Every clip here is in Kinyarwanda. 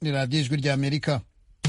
ni radiyo ijwi ry'Amerika.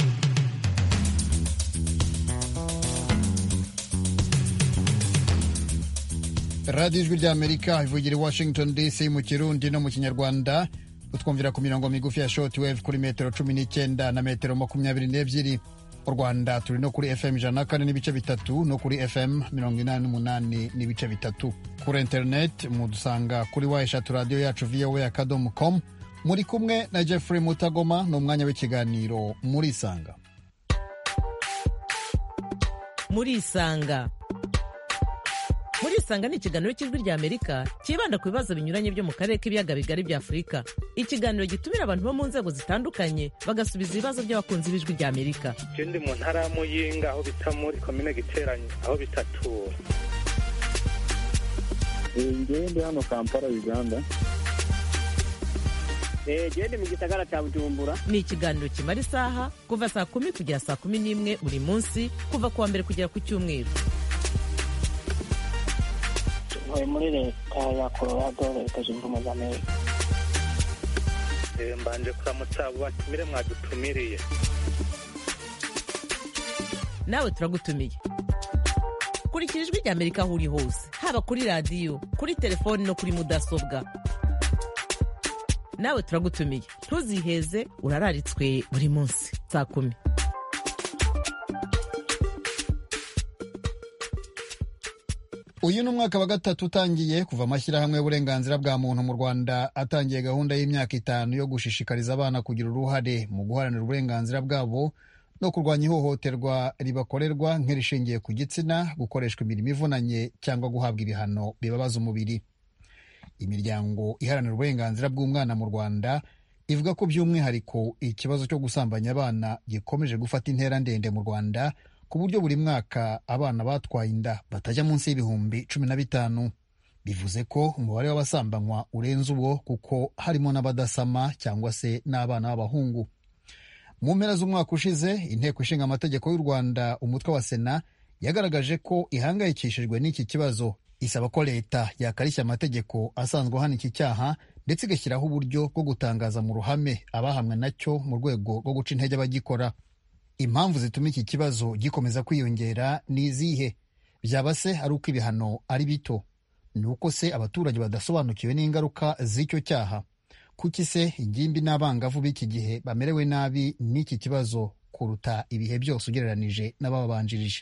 radiyo ijwi ry'Amerika ivugira i Washington DC mu Kirundi no mu Kinyarwanda. Utwumvira ku mirongo migufi ya shortwave kuri metero 19 na metero 22. Mu Rwanda turi no kuri FM 104 n'ibice bitatu no kuri FM 88 n'ibice bitatu. Kuri internet mudusanga kuri wa radio yacu voa.com. Muri kumwe na Jeffrey Mutagoma n'umwanya w'ikiganiro Muri Isanga. Muri Isanga ni ikiganiro cy'ijwi ry'Amerika kibanda ku bibazo binyuranye byo mu karere k'ibiyaga bigari bya Afurika. Ikiganiro gitumira abantu bo mu nzego zitandukanye bagasubiza ibibazo by'abakunzi b'ijwi ry'Amerika. Je ndi mu ntara ya Muyinga aho bita muri komine Giteranyi aho bitatura. Ngewe ndi hano Kampala, Uganda. Ndi mu gisagara cya Bujumbura. Ni ikiganiro kimara isaha kuva saa 10 kugera saa 11 buri munsi kuva kuwa mbere kugera ku Cyumweru. Muri leta ya Colorado, Leta Zunze Ubumwe za Amerika. Mbanje kuramutsa abo batumire mwadutumiriye. Nawe turagutumiye. Kurikira ijwi ry'Amerika aho uri hose, haba kuri radio, kuri telefoni no kuri mudasobwa. Nawe turagutumiye. Ntuziheze, urararitswe buri munsi saa 10. Uyu ni umwaka wa gatatu utangiye kuva amashyirahamwe y'uburenganzira bwa muntu mu Rwanda atangiye gahunda y'imyaka 5 yo gushishikariza abana kugira uruhare mu guharanira uburenganzira bwabo no kurwanya ihohoterwa ribakorerwa nk'irishingiye ku gitsina, gukoreshwa imirimo ivunanye cyangwa guhabwa ibihano bibabaza umubiri. Imiryango iharanira uburenganzira bw'umwana mu Rwanda ivuga ko by'umwihariko ikibazo cyo gusambanya abana gikomeje gufata intera ndende mu Rwanda, ku buryo buri mwaka abana batwaye inda batajya munsi y'ibihumbi 15. Bivuze ko umubare w'abasambanywa urenze uwo, kuko harimo n'abadasama cyangwa se n'abana b'abahungu. Mu mpera z'umwaka ushize, inteko ishinga amategeko y'u Rwanda umutwe wa Sena yagaragaje ko ihangayikishijwe n'iki kibazo, isaba ko leta yakarishya amategeko asanzwe hana iki cyaha ndetse igashyiraho uburyo bwo gutangaza mu ruhame abahamwe nacyo mu rwego rwo guca intege abagikora. Impamvu zituma iki kibazo gikomeza kwiyongera ni izihe? Byaba se ari uko ibihano ari bito? Ni uko se abaturage badasobanukiwe n'ingaruka z'icyo cyaha? Kuki se ingimbi n'abangavu b'iki gihe bamerewe nabi n'iki kibazo kuruta ibihe byose ugereranije n'ababanjirije?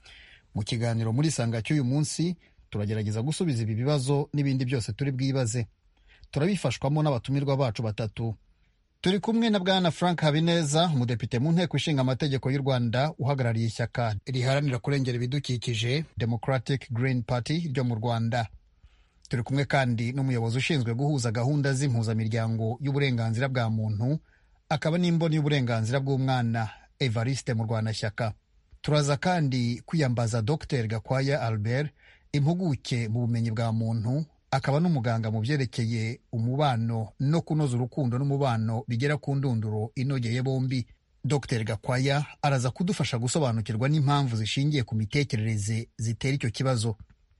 Mu kiganiro Muri Isanga cy'uyu munsi turagerageza gusubiza ibi bibazo n'ibindi byose turi bwibaze. Turabifashwamo n'abatumirwa bacu batatu. Turi kumwe na Bwana Frank Habineza, umudepite mu nteko ishinga amategeko y'u Rwanda uhagarariye ishyaka riharanira kurengera ibidukikije Democratic Green Party ryo mu Rwanda. Turi kumwe kandi n'umuyobozi ushinzwe guhuza gahunda z'impuzamiryango y'uburenganzira bwa muntu, akaba n'imboni y'uburenganzira bw'umwana Evariste Murwanashyaka. Turaza kandi kwiyambaza Dr Gakwaya Albert, impuguke mu bumenyi bwa muntu, akaba n'umuganga mu byerekeye umubano no kunoza urukundo n'umubano bigera ku ndunduro inogeye bombi. Dr Gakwaya araza kudufasha gusobanukirwa n'impamvu zishingiye ku mitekerereze zitera icyo kibazo.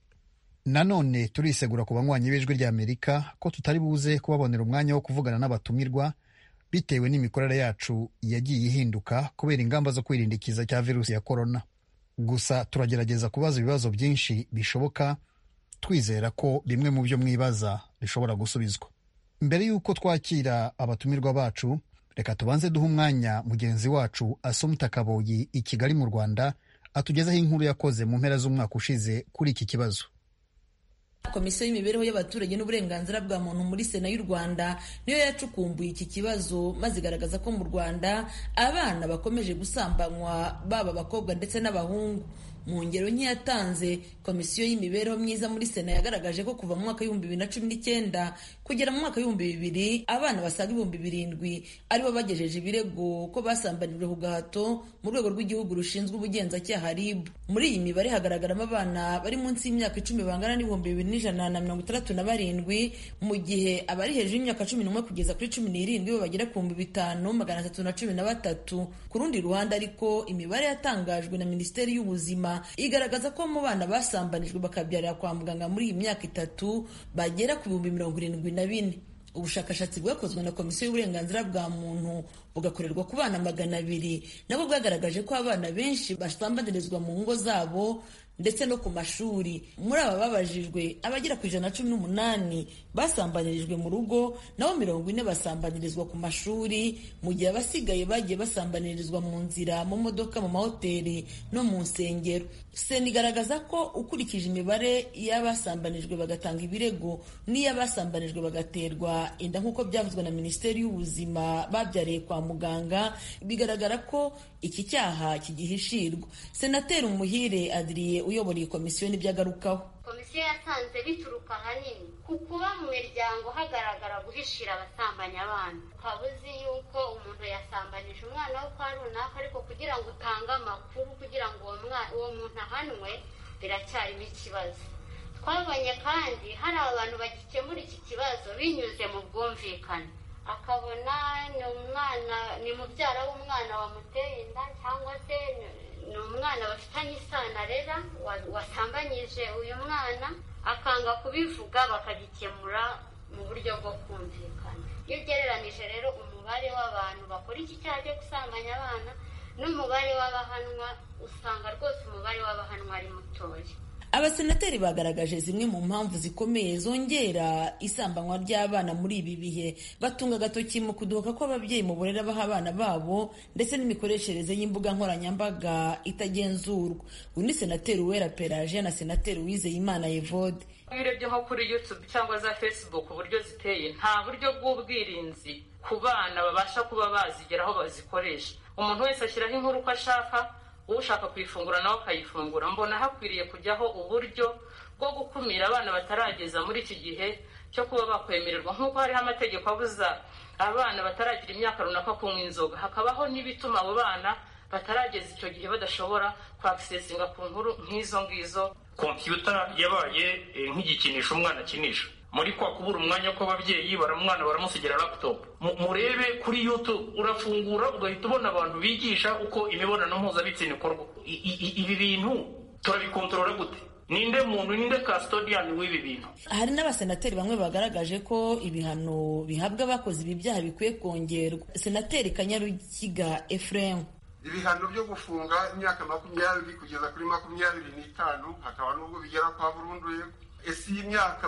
Nanone turisegura ku banywanyi b'ijwi ry'Amerika ko tutari buze kubabonera umwanya wo kuvugana n'abatumirwa bitewe n'imikorere yacu yagiye ihinduka kubera ingamba zo kwirinda ikiza cya virusi ya corona. Gusa turagerageza kubaza ibibazo byinshi bishoboka, twizera ko bimwe mu byo mwibaza bishobora gusubizwa. Mbere y'uko twakira abatumirwa bacu, reka tubanze duha umwanya mugenzi wacu Assumpta Kaboyi i Kigali mu Rwanda atugezaho inkuru yakoze mu mpera z'umwaka ushize kuri iki kibazo. Komisiyo y'imibereho y'abaturage n'uburenganzira bwa muntu muri Sena y'u Rwanda niyo yacukumbuye iki kibazo maze igaragaza ko mu Rwanda abana bakomeje gusambanywa, baba abakobwa ndetse n'abahungu. Mu ngero nke yatanze, Komisiyo y'imibereho myiza muri Sena yagaragaje ko kuva mu mwaka w'ibihumbi 2019 kugera mu mwaka w'ibihumbi 2000 abana basaga 7,000 aribo bagejeje ibirego ko basambanijwe ku gahato mu rwego rw'igihugu rushinzwe ubugenzacyaha RIB. Muri iyi mibare hagaragaramo abana bari munsi y'imyaka 10 bangana n'ibihumbi 2,137, mu gihe abari hejuru y'imyaka 11 kugeza kuri 17 bo bagera ku 5,313. Ku rundi ruhande ariko, imibare yatangajwe na Minisiteri y'Ubuzima igaragaza ko mu bana basambanijwe bakabyarira kwa muganga muri iyi myaka 3 bagera ku 74,000. ubushakashatsi bwakozwe na komisiyo y'uburenganzira bwa muntu bugakorerwa ku bana 200 nabwo bwagaragaje ko abana benshi basambanirizwa mu ngo zabo ndetse no ku mashuri. Muri aba babajijwe abagera ku 118 basambanirijwe mu rugo, naho 40 basambanirizwa ku mashuri, mu gihe abasigaye bagiye basambanirizwa mu nzira, mu modoka, mu mahoteli no mu nsengero. Sena igaragaza ko ukurikije imibare y'abasambanijwe bagatanga ibirego n'iy'abasambanijwe bagaterwa inda nk'uko byavuzwe na Minisiteri y'Ubuzima babyariye kwa muganga, bigaragara ko iki cyaha kigihishirwa. Senateri Umuhire Adrien uyobora iyi komisiyo nibyo agarukaho. Komisiyo yasanze bituruka ahanini ku kuba mu miryango hagaragara guhishira abasambanya abana. Ukaba uzi yuko umuntu yasambanije umwana wo kwa runaka, ariko kugira ngo utange amakuru kugira ngo uwo muntu ahanwe biracyarimo ikibazo. Twabonye kandi hari abantu bagikemura iki kibazo binyuze mu bwumvikane, akabona ni mubyara w'umwana wamuteye inda cyangwa se ni umwana bafitanye isano arera wasambanyije uyu mwana, akanga kubivuga bakagikemura mu buryo bwo kumvikana. Iyo ugereranije rero umubare w'abantu bakora iki cyaha cyo gusambanya abana n'umubare w'abahanwa, usanga rwose umubare w'abahanwa ari mutoya. Abasenateri bagaragaje zimwe mu mpamvu zikomeye zongera isambanywa ry'abana muri ibi bihe, batunga agatoki mu kudohoka kw'ababyeyi mu burere baha abana babo ndetse n'imikoreshereze y'imbuga nkoranyambaga itagenzurwa. Uyu ni Senateri Uwera Pelagie na Senateri Uwizeyimana Evode. Iyo urebye nko kuri YouTube cyangwa za Facebook uburyo ziteye, nta buryo bw'ubwirinzi ku bana babasha kuba bazigeraho bazikoresha. Umuntu wese ashyiraho inkuru uko ashaka, ushaka kuyifungura nawe akayifungura. Mbona hakwiriye kujyaho uburyo bwo gukumira abana batarageza muri iki gihe cyo kuba bakwemererwa, nk'uko hariho amategeko abuza abana bataragira imyaka runaka kunywa inzoga, hakabaho n'ibituma abo bana batarageza icyo gihe badashobora kwakisesinga ku nkuru nk'izo ngizo. Kompiyuta yabaye nk'igikinisho umwana akinisha. Muri kwa kubura umwanya ko ababyeyi baramwana baramusigira laptop. Murebe kuri YouTube urafungura ugahita ubona abantu bigisha uko imibonano mpuzabitsina ikorwa. Ibi bintu turabikontorora gute? Ninde custodian w'ibi bintu? Hari n'abasenateri bamwe bagaragaje ko ibihano bihabwa abakoze ibi byaha bikwiye kongerwa. Senateri Kanyarukiga Ephraim: ibihano byo gufunga imyaka 20 kugeza kuri 25, hakaba n'ubwo bigera kwa burundu. Ese imyaka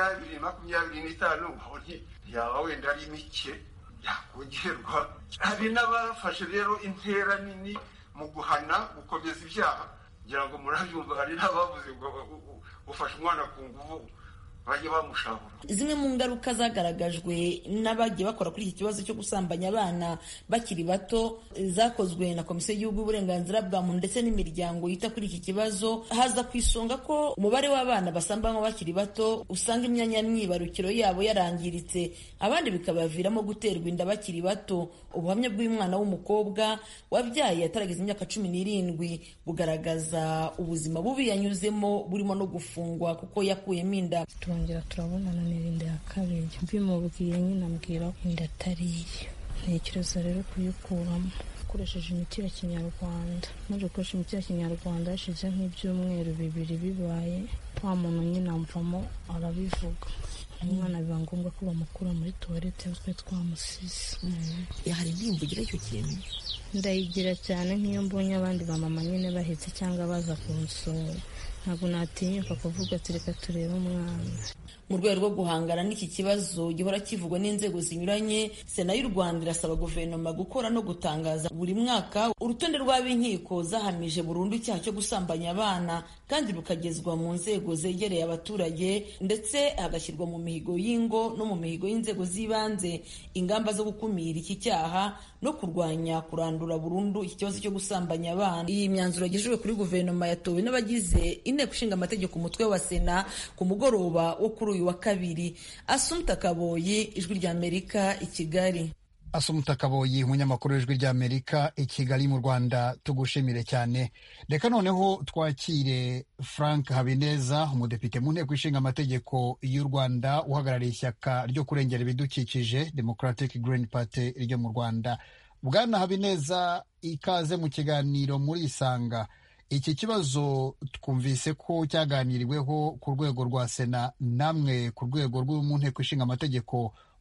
20-25 yaba wenda ari mike yakongerwa. Hari n'abafashe rero intera nini mu guhana gukomeza ibyaha, ngira ngo murabyumva. Hari n'abavuze ngo ufashe umwana ku nguvu bajye bamushabura. Zimwe mu ngaruka zagaragajwe n'abagiye bakora kuri iki kibazo cyo gusambanya abana bakiri bato zakozwe na Komisiyo y'Igihugu y'Uburenganzira bwa Muntu ndetse n'imiryango yita kuri iki kibazo, haza ku isonga ko umubare w'abana basambanywa bakiri bato usanga imyanya myibarukiro yabo yarangiritse, abandi bikabaviramo guterwa inda bakiri bato. Ubuhamya bw'umwana w'umukobwa wabyaye atarageza imyaka 17 bugaragaza ubuzima bubi yanyuzemo, burimo no gufungwa kuko yakuyemo inda. Turongera turabonana n'inda ya kabiri, bimubwiye nyine ambwira inda atariye. Ntekereza rero kuyikuramo ukoresheje imiti ya Kinyarwanda. Maze gukoresha imiti ya Kinyarwanda hashize nk'ibyumweru 2 bibaye, wa muntu nyine amvamo arabivuga. Umwana biba ngombwa ko bamukura muri toilette twe twamusize. Hari nimba ugira icyo kintu? Ndayigira cyane nk'iyo mbonye abandi bamama nyine bahetse cyangwa baza kunsura, ntabwo natinyuka kuvuga ati reka turebe umwana. Mu rwego rwo guhangana n'iki kibazo gihora kivugwa n'inzego zinyuranye, Sena y'u Rwanda irasaba guverinoma gukora no gutangaza buri mwaka urutonde rw'ab'inkiko zahamije burundu icyaha cyo gusambanya abana, kandi rukagezwa mu nzego zegereye abaturage, ndetse hagashyirwa mu mihigo y'ingo no mu mihigo y'inzego z'ibanze ingamba zo gukumira iki cyaha no kurwanya kurandura burundu iki kibazo cyo gusambanya abana. Iyi myanzuro yagejejwe kuri guverinoma yatowe n'abagize inteko ishinga amategeko umutwe wa Sena ku mugoroba wo kuri uyu wa kabiri. Assumpta Kaboyi, Ijwi ry'Amerika, i Kigali. Assumpta Kaboyi, umunyamakuru w'Ijwi ry'Amerika i Kigali mu Rwanda, tugushimire cyane. Reka noneho twakire Frank Habineza, umudepite mu nteko ishinga amategeko y'u Rwanda uhagarariye ishyaka ryo kurengera ibidukikije Democratic Green Party ryo mu Rwanda. Bwana Habineza, ikaze mu kiganiro muri Isanga. Iki kibazo twumvise ko cyaganiriweho ku rwego rwa Sena, namwe ku rwego rwo mu nteko ishinga amategeko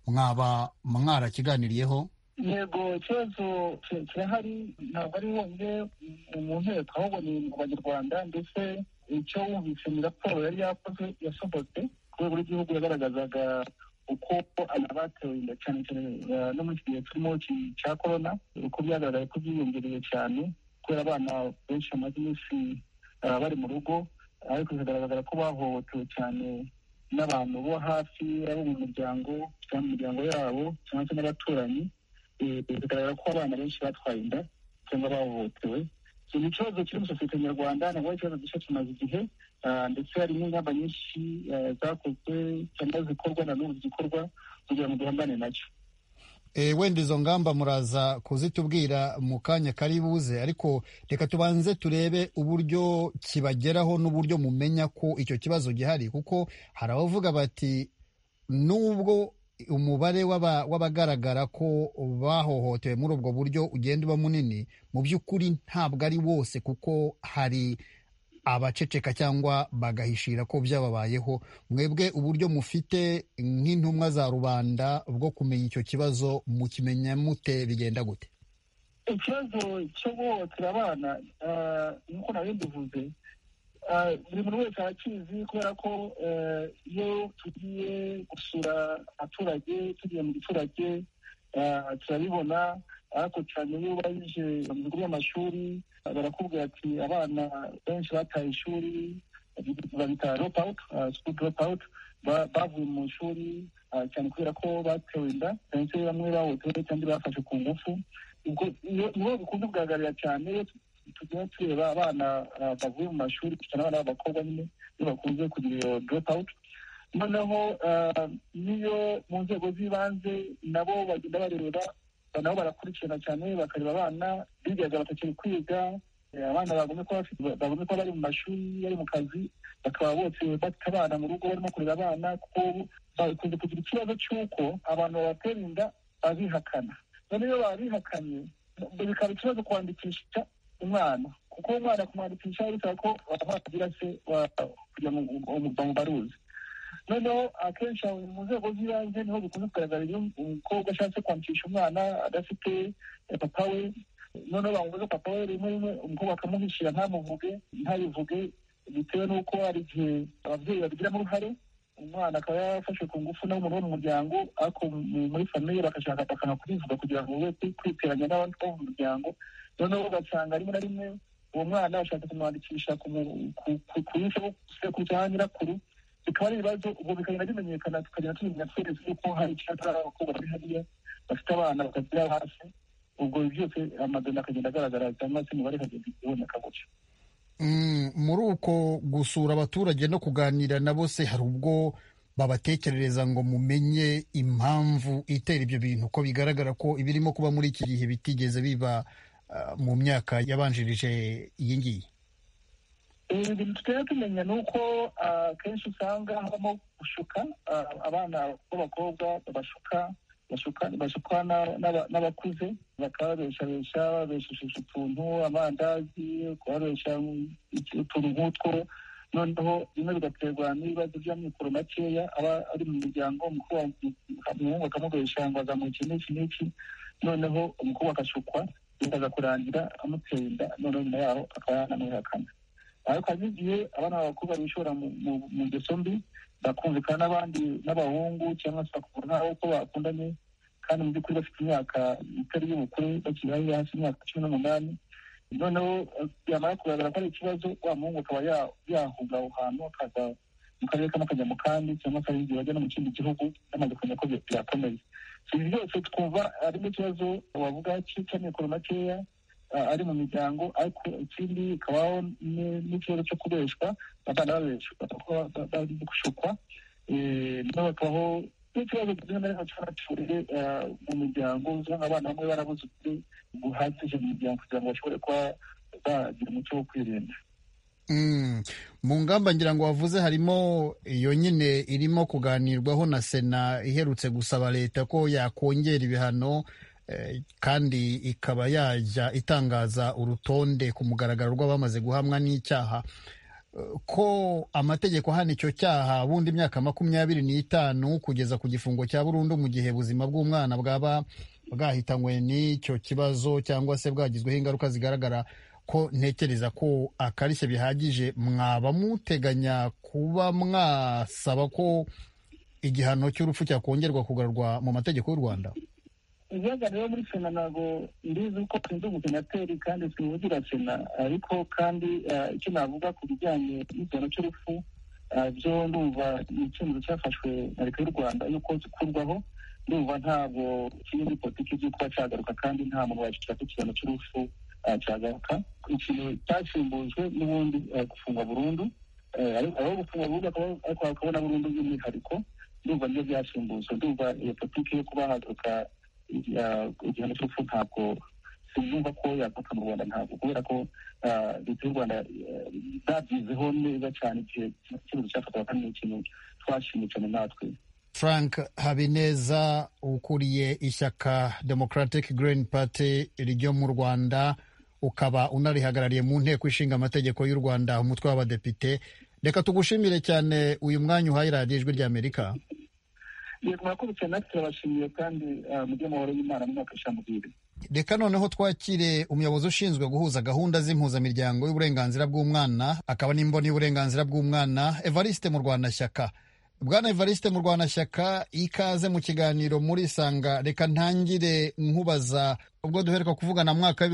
mwaba mwarakiganiriyeho? yego ikibazo kirahari, ntabwo ari wonyine mu nteko ahubwo ni mu banyarwanda, ndetse icyo wumvise ni raporo yari yakoze yasohotse ku rwego rw'igihugu yagaragazaga uko abana batewe inda cyane cyane no muri iki gihe turimo cya korona, uko byagaragaye ko byiyongereye cyane kubera abana benshi bamaze iminsi bari mu rugo, ariko bikagaragara ko bahohotewe cyane n'abantu bo hafi, abo mu muryango cyangwa mu miryango yabo cyangwa se n'abaturanyi. Bigaragara ko abana benshi batwaye inda cyangwa bahohotewe. Ni ikibazo kiri muri sosiyete nyarwanda, ntabwo ari ikibazo gishya kimaze igihe, ndetse hari n'ingamba nyinshi zakozwe cyangwa zikorwa na n'ubu zikorwa kugira ngo duhangane nacyo. Wenda izo ngamba muraza kuzitubwira mu kanya kari buze, ariko reka tubanze turebe uburyo kibageraho n'uburyo mumenya ko icyo kibazo gihari, kuko hari abavuga bati nubwo umubare w'abagaragara ko bahohotewe muri ubwo buryo ugenda uba munini, mu by'ukuri ntabwo ari wose, kuko hari abaceceka cyangwa bagahishira ko byababayeho. Mwebwe uburyo mufite nk'intumwa za rubanda bwo kumenya icyo kibazo mukimenya mute, bigenda gute? Ikibazo cyo guhohotera abana nk'uko nawe mbivuze, buri muntu wese arakizi, kubera ko iyo tugiye gusura abaturage, tugiye mu giturage turabibona, ariko cyane iyo ubajije mu bigo by'amashuri barakubwira ati abana benshi bataye ishuri, babita drop out, school drop out, bavuye mu ishuri cyane kubera ko batewe inda, ndetse bamwe bahohotewe cyangwa bafashe ku ngufu. Nibo bikunze kugaragarira cyane tugenda tureba abana bavuye mu mashuri, cyane abana b'abakobwa nyine iyo bakunze kugira iyo drop out. Noneho niyo mu nzego z'ibanze nabo bagenda bareba, nabo barakurikirana cyane, bakareba abana bigaga batakiri kwiga, abana bagomba kuba bari mu mashuri, bari mu kazi, bakaba bose bafite abana mu rugo barimo kurera abana, kuko bakunze kugira ikibazo cy'uko abantu babatera inda babihakana. Noneho iyo babihakanye bikaba ikibazo kwandikisha umwana, kuko umwana kumwandikisha bisaba ko wagira se kugira ngo bamubaruze. Noneho akenshi mu nzego z'ibanze niho bikunze kugaragara iyo umukobwa ashatse kwandikisha umwana adafite papa we, noneho bamubuze papa we, rimwe rimwe umukobwa akamuhishira ntabivuge, bitewe n'uko hari igihe ababyeyi babigiramo uruhare, umwana akaba yafashwe ku ngufu n'umuntu wo mu muryango, ariko muri famiye bagashaka bakanga kubivuga kugira ngo we kwiteranya n'abandi bo mu muryango. Noneho ugasanga rimwe na rimwe uwo mwana ashatse kumwandikisha ku sekuru cyangwa nyirakuru, bikaba ari ibibazo. Ubwo bikagenda bimenyekana, tukagenda tumenya twese yuko hari ikibazo ari abakobwa bari hariya bafite abana bakagira hasi. Ubwo byose amadoni akagenda agaragara cyangwa se imibare ikagenda iboneka gutyo. Muri uko gusura abaturage no kuganira nabo se, hari ubwo babatekerereza ngo mumenye impamvu itera ibyo bintu, ko bigaragara ko ibirimo kuba muri iki gihe bitigeze biba mu myaka yabanjirije iyi ngiyi? Ibintu tutari tumenya ni uko akenshi usanga habamo gushuka abana b'abakobwa, bashukwa n'abakuze, bakababeshabesha babeshesheje utuntu, amandazi, kubabesha utuntu nk'utwo. Noneho bimwe bigaterwa n'ibibazo by'amikoro makeya aba ari mu muryango. Umuhungu akamubesha ngo azamuha iki n'iki n'iki, noneho umukobwa agashukwa, bikaza kurangira amutera inda, noneho nyuma yaho akaba yanamwihakana. Ariko hari n'igihe abana b'abakobwa bishora mu ngeso mbi, bakumvikana n'abandi n'abahungu, cyangwa se bakubona nk'aho ko bakundanye, kandi mu by'ukuri bafite imyaka itari y'ubukure, bakiri hasi imyaka 18. Noneho byamara kugaragara ko ari ikibazo, wa muhungu akaba yahunga aho hantu, akaza mu karere kamwe akajya mu kandi, cyangwa se hari igihe bajya no mu kindi gihugu bamaze kumenya ko byakomeye. Ibi byose twumva harimo ikibazo wavuga cy'amikoro makeya ari mu miryango, ariko ikindi kabaho n'ikibazo cyo kubeshwa, abana babeshwa bari gushukwa, n'abakabaho n'ikibazo kimwe na rimwe cy'amacurire mu miryango, usanga abana bamwe barabuze ukuri guhagije mu miryango kugira ngo bashobore kuba bagira umuco wo kwirinda. Mu ngamba ngira ngo wavuze harimo iyo nyine irimo kuganirwaho na Sena iherutse gusaba leta ko yakongera ibihano, kandi ikaba yajya itangaza urutonde ku mugaragaro rw'abamaze guhamwa n'icyaha. ko amategeko hano icyo cyaha bundi imyaka 25 kugeza ku gifungo cya burundu mu gihe ubuzima bw'umwana bwaba bwahitanywe n'icyo kibazo cyangwa se bwagizweho ingaruka zigaragara, ko ntekereza ko akarishye bihagije. Mwaba muteganya kuba mwasaba ko igihano cy'urupfu cyakongerwa kugarurwa mu mategeko y'u Rwanda? ibiyaga rero muri sena ntabwo mbizi uko sinzi umusenateri kandi simuvugira sena, ariko kandi icyo navuga ku bijyanye n'igihano cy'urupfu byo ndumva ni icyemezo cyafashwe na leta y'u Rwanda yuko gikurwaho. Ndumva ntabwo kiri muri politiki yo kuba cyagaruka, kandi nta muntu wacikira ko igihano cy'urupfu cyagaruka. Ikintu cyasimbujwe n'ubundi gufungwa burundu, aho gufungwa burundu ariko hakabona burundu by'umwihariko. Ndumva niyo byasimbuzwe. Ndumva iyo politiki yo kuba hagaruka igihano cy'urupfu ntabwo sinumva ko yavuka mu Rwanda, ntabwo, kubera ko leta y'u Rwanda zabyizeho neza cyane igihe icyemezo cyafatwaga, kandi ni ikintu twashimye cyane natwe. Frank Habineza ukuriye ishyaka Democratic Green Party ryo mu Rwanda, ukaba unarihagarariye mu nteko ishinga amategeko y'u Rwanda, umutwe w'abadepite. Reka tugushimire cyane uyu mwanya uhaye radiyo Ijwi ry'Amerika. Yego, murakoze cyane, natwe turabashimiye kandi mujye amahoro y'Imana mu mwaka w'ishamubiri. Reka noneho twakire umuyobozi ushinzwe guhuza gahunda z'impuzamiryango y'uburenganzira bw'umwana, akaba n'imboni y'uburenganzira bw'umwana, Evariste Murwanashyaka. Bwana Evariste Murwanashyaka, ikaze mu kiganiro muri Sanga. Reka ntangire nkubaza, ubwo duheruka kuvugana mu mwaka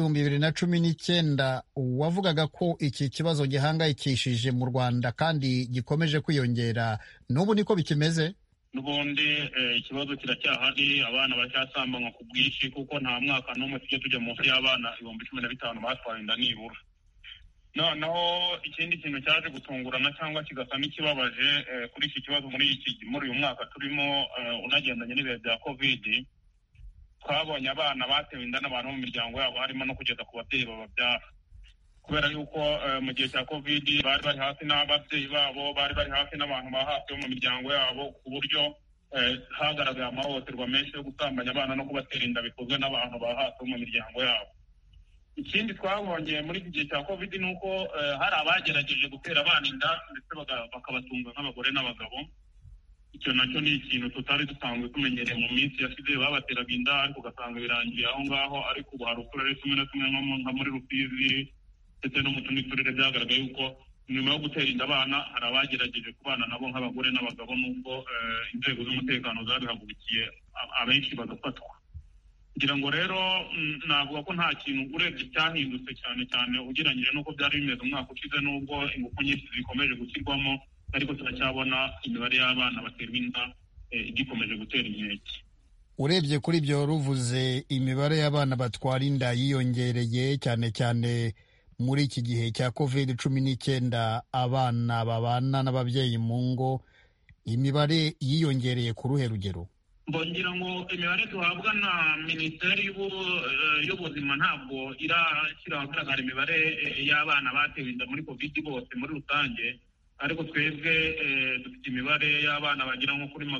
w'2019 wavugaga ko iki kibazo gihangayikishije mu Rwanda kandi gikomeje kwiyongera. N'ubu niko bikimeze? N'ubundi ikibazo kiracyahari, abana baracyasambanywa ku bwinshi, kuko nta mwaka n'umwe tujya munsi y'abana 15,000 batwaye inda nibura. Noneho ikindi kintu cyaje gutungurana cyangwa kigasa n'ikibabaje kuri iki kibazo muri uyu mwaka turimo unagendanye n'ibihe bya covid, twabonye abana batewe inda n'abantu mu miryango yabo, harimo no kugeza ku babyeyi bababyara, kubera yuko mu gihe cya covid bari bari hafi n'ababyeyi babo, bari bari hafi n'abantu ba hafi bo mu miryango yabo, ku buryo hagaragaye amahohoterwa menshi yo gusambanya abana no kubatera inda bikozwe n'abantu ba hafi bo mu miryango yabo. Ikindi twabonye muri iki gihe cya covid ni uko hari abagerageje gutera abana inda ndetse bakabatunga nk'abagore n'abagabo. Icyo nacyo ni ikintu tutari dusanzwe tumenyereye mu minsi yashize, babateraga inda ariko ugasanga birangiriye aho ngaho. Ariko ubu hari uturere tumwe na tumwe nka muri Rusizi ndetse no mu tundi turere byagaragaye yuko nyuma yo gutera inda abana hari abagerageje kubana nabo nk'abagore n'abagabo, n'ubwo inzego z'umutekano zabihagurukiye abenshi bagafatwa. Kugira ngo rero navuga ko nta kintu urebye cyahindutse cyane cyane ugereranyije n'uko byari bimeze umwaka ushize, n'ubwo ingufu nyinshi zikomeje gushyirwamo, ariko turacyabona imibare y'abana baterwa inda igikomeje gutera inkeke. Urebye kuri ibyo ruvuze, imibare y'abana batwara inda yiyongereye cyane cyane muri iki gihe cya COVID-19, abana babana n'ababyeyi mu ngo, imibare yiyongereye ku ruhe rugero? Mbongira ngo imibare duhabwa na Minisiteri y'Ubuzima ntabwo irashyira ahagaragara imibare y'abana batewe inda muri covid bose muri rusange, ariko twebwe dufite imibare y'abana bagera nko kuri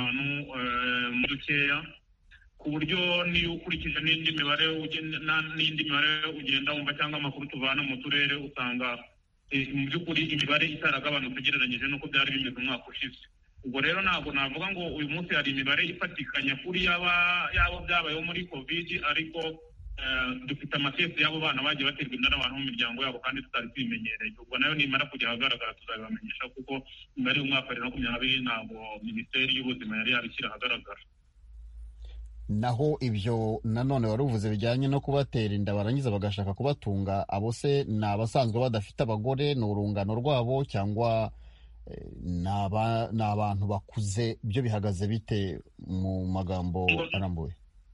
500 muri dukeya, ku buryo niyo ukurikije n'indi mibare ugenda wumva cyangwa amakuru tuvana mu turere, usanga mu by'ukuri imibare itaragabanutse ugereranyije n'uko byari bimeze umwaka ushize. Ubwo rero ntabwo navuga ngo uyu munsi hari imibare ifatikanya kuri yabo byabayeho muri covid, ariko dufite amakesi y'abo bana bagiye baterwa inda n'abantu mu miryango yabo kandi tutari tubimenyereye. Ubwo nayo nimara kujya ahagaragara tuzabibamenyesha, kuko imibare y'umwaka 2020 ntabwo Minisiteri y'Ubuzima yari yabishyira ahagaragara. Naho ibyo nanone wari uvuze bijyanye no kubatera inda barangiza bagashaka kubatunga, abo se ni abasanzwe badafite abagore, ni urungano rwabo, cyangwa ni abantu bakuze? Byo bihagaze bite mu magambo arambuye?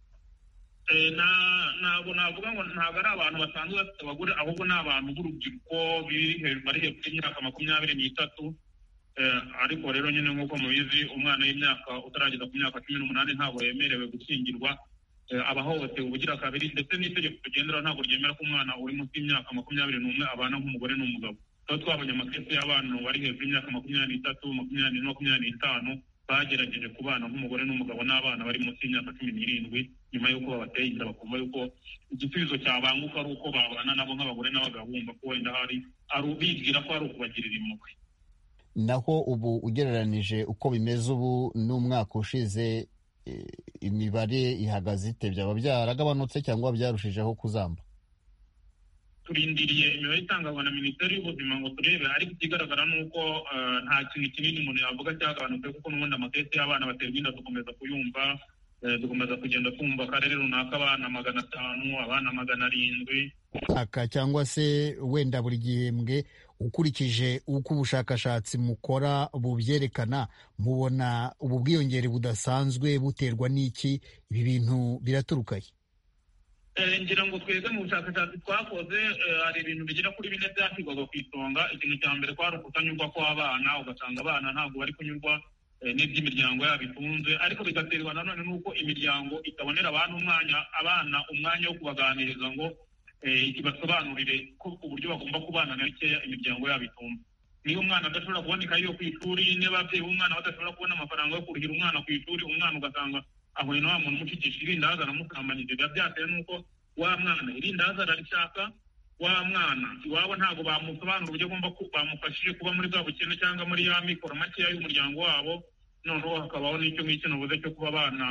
Ntabwo navuga ngo ntabwo ari abantu basanzwe bafite abagore, ahubwo ni abantu b'urubyiruko bari hejuru y'imyaka 23. Ariko rero nyine nk'uko mubizi, umwana w'imyaka utarageza ku myaka 18 ntabwo yemerewe gushyingirwa, abahohotewe ubugira kabiri, ndetse n'itegeko tugenderaho ntabwo ryemera ko umwana uri munsi y'imyaka 21 abana nk'umugore n'umugabo. Aho twabonye amakesi y'abantu bari hejuru y'imyaka 23, 24, 25 bagerageje kubana nk'umugore n'umugabo n'abana bari munsi y'imyaka 17 nyuma y'uko babateye inda bakumva yuko igisubizo cyabanguka ari uko babana nabo nk'abagore n'abagabo bumva ko wenda bibwira ko ari ukubagirira impuhwe. Naho ubu ugereranije uko bimeze ubu n'umwaka ushize, imibare ihagaze ite? byaba byaragabanutse cyangwa byarushijeho kuzamba? Turindiriye imibare itangwa na Minisiteri y'Ubuzima ngo turebe, ariko ikigaragara ni uko nta kintu kinini umuntu yavuga cyagabanutse, kuko n'ubundi amakesi y'abana baterwa inda dukomeza kuyumva, dukomeza kugenda twumva akarere runaka abana 500, abana 700 cyangwa se wenda buri gihembwe. Ukurikije uko ubushakashatsi mukora bubyerekana, mubona ubu bwiyongere budasanzwe buterwa n'iki? Ibi bintu biraturukaye? Ngira ngo twebwe mu bushakashatsi twakoze hari ibintu bigera kuri 4 byashyirwaga ku isonga. Ikintu cya mbere kwari ukutanyurwa kw'abana, ugasanga abana ntabwo bari kunyurwa n'iby'imiryango yabo itunze, ariko bigaterwa nanone n'uko imiryango itabonera abana umwanya wo kubaganiriza ngo ibasobanurire ko uburyo bagomba kubana na bikeya imiryango yabo itunze. Niyo umwana adashobora kuboneka yo ku ishuri, niba ababyeyi b'umwana badashobora kubona amafaranga yo kurihira umwana ku ishuri, umwana ugasanga ahuye na wa muntu umushikisha irindazi aramusambanyije. Biba byatewe n'uko wa mwana irindazi ararishaka, wa mwana iwabo ntabwo bamusobanura uburyo agomba bamufashije kuba muri bwa bukene cyangwa muri ya mikoro makeya y'umuryango wabo. Noneho hakabaho n'icyo ngicyo navuze cyo kuba abana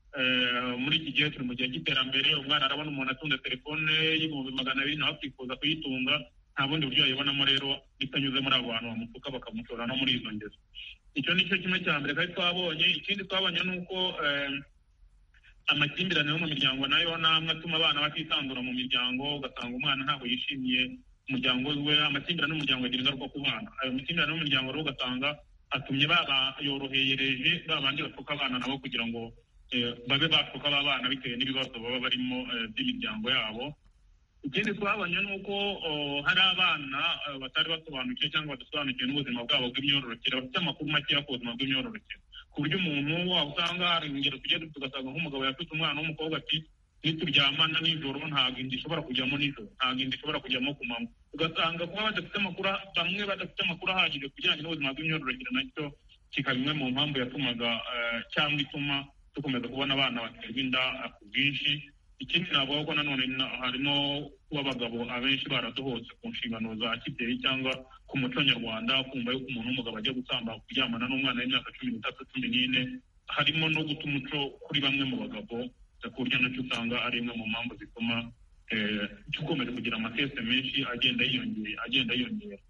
muri iki gihe turi mu gihe cy'iterambere, umwana arabona umuntu atunze telefone y'ibihumbi 200 nawe akifuza kuyitunga, nta bundi buryo yayibonamo rero bitanyuze muri abo bantu bamutuka bakamushora no muri izo ngeso. Icyo nicyo kimwe cya mbere kandi twabonye. Ikindi twabonye ni uko amakimbirane yo mu miryango nayo namwe atuma abana batisanzura mu miryango, ugasanga umwana ntabwo yishimiye umuryango we. Amakimbirane y'umuryango agira ingaruka ku bana. Ayo makimbirane y'umuryango rero ugasanga atumye yorohereje babandi batuka abana nabo kugira ngo babe batuka abana bitewe n'ibibazo baba barimo by'imiryango yabo. Ikindi twabonye ni uko hari abana batari basobanukiwe cyangwa badasobanukiwe n'ubuzima bwabo bw'imyororokere, bafite amakuru makeya ku buzima bw'imyororokere, ku buryo umuntu waba usanga hari ingero tujya tugasanga nk'umugabo yafite umwana w'umukobwa ati nituryamana nijoro ntabwo inda ishobora kujyamo nijoro, ntabwo inda ishobora kujyamo ku manywa. Ugasanga kuba badafite amakuru, bamwe badafite amakuru ahagije ku bijyanye n'ubuzima bw'imyororokere, nacyo kikaba imwe mu mpamvu yatumaga cyangwa ituma dukomeza kubona abana baterwa inda ku bwinshi. Ikindi navuga ko nanone hari no kuba abagabo abenshi baradohotse ku nshingano za kibyeyi cyangwa ku muco nyarwanda, kumva yuko umuntu w'umugabo ajya gusamba kuryamana n'umwana w'imyaka 13, 14, harimo no guta umuco kuri bamwe mu bagabo, ku buryo nacyo usanga ari imwe mu mpamvu zituma dukomeza kugira amakese menshi agenda yiyongera.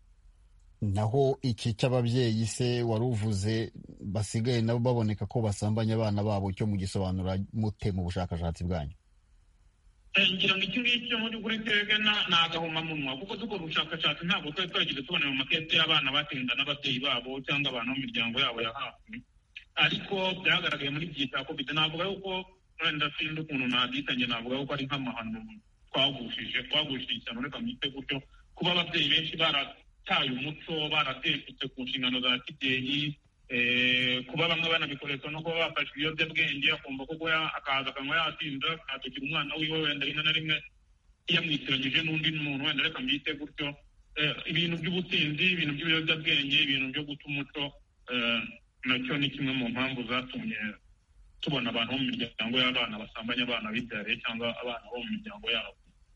Naho iki cy'ababyeyi se wari uvuze basigaye nabo baboneka ko basambanya abana babo, cyo mu gisobanura mute mu bushakashatsi bwanyu? Ngira ngo iki ngiki mu by'ukuri twebwe ni agahomamunwa, kuko dukora ubushakashatsi ntabwo twari twagize tubona mu makete y'abana batinda n'ababyeyi babo cyangwa abantu mu miryango yabo ya hafi, ariko byagaragaye muri iki gihe cya covid. Navuga yuko wenda sindi ukuntu nabyitanye, navuga yuko ari nk'amahano twagushije cyane, reka mwite gutyo, kuba ababyeyi benshi barataye umuco, barateshutse ku nshingano za kibyeyi, kuba bamwe banabikoresha no kuba bafashe ibiyobyabwenge, akumva ko akaza akanywa yatinda akatukira umwana wiwe, wenda rimwe na rimwe yamwitiranyije n'undi muntu, wenda reka mbyite gutyo. Ibintu by'ubusinzi, ibintu by'ibiyobyabwenge, ibintu byo guta umuco, nacyo ni kimwe mu mpamvu zatumye tubona abantu bo mu miryango y'abana basambanya abana bibyariye cyangwa abana bo mu miryango yabo.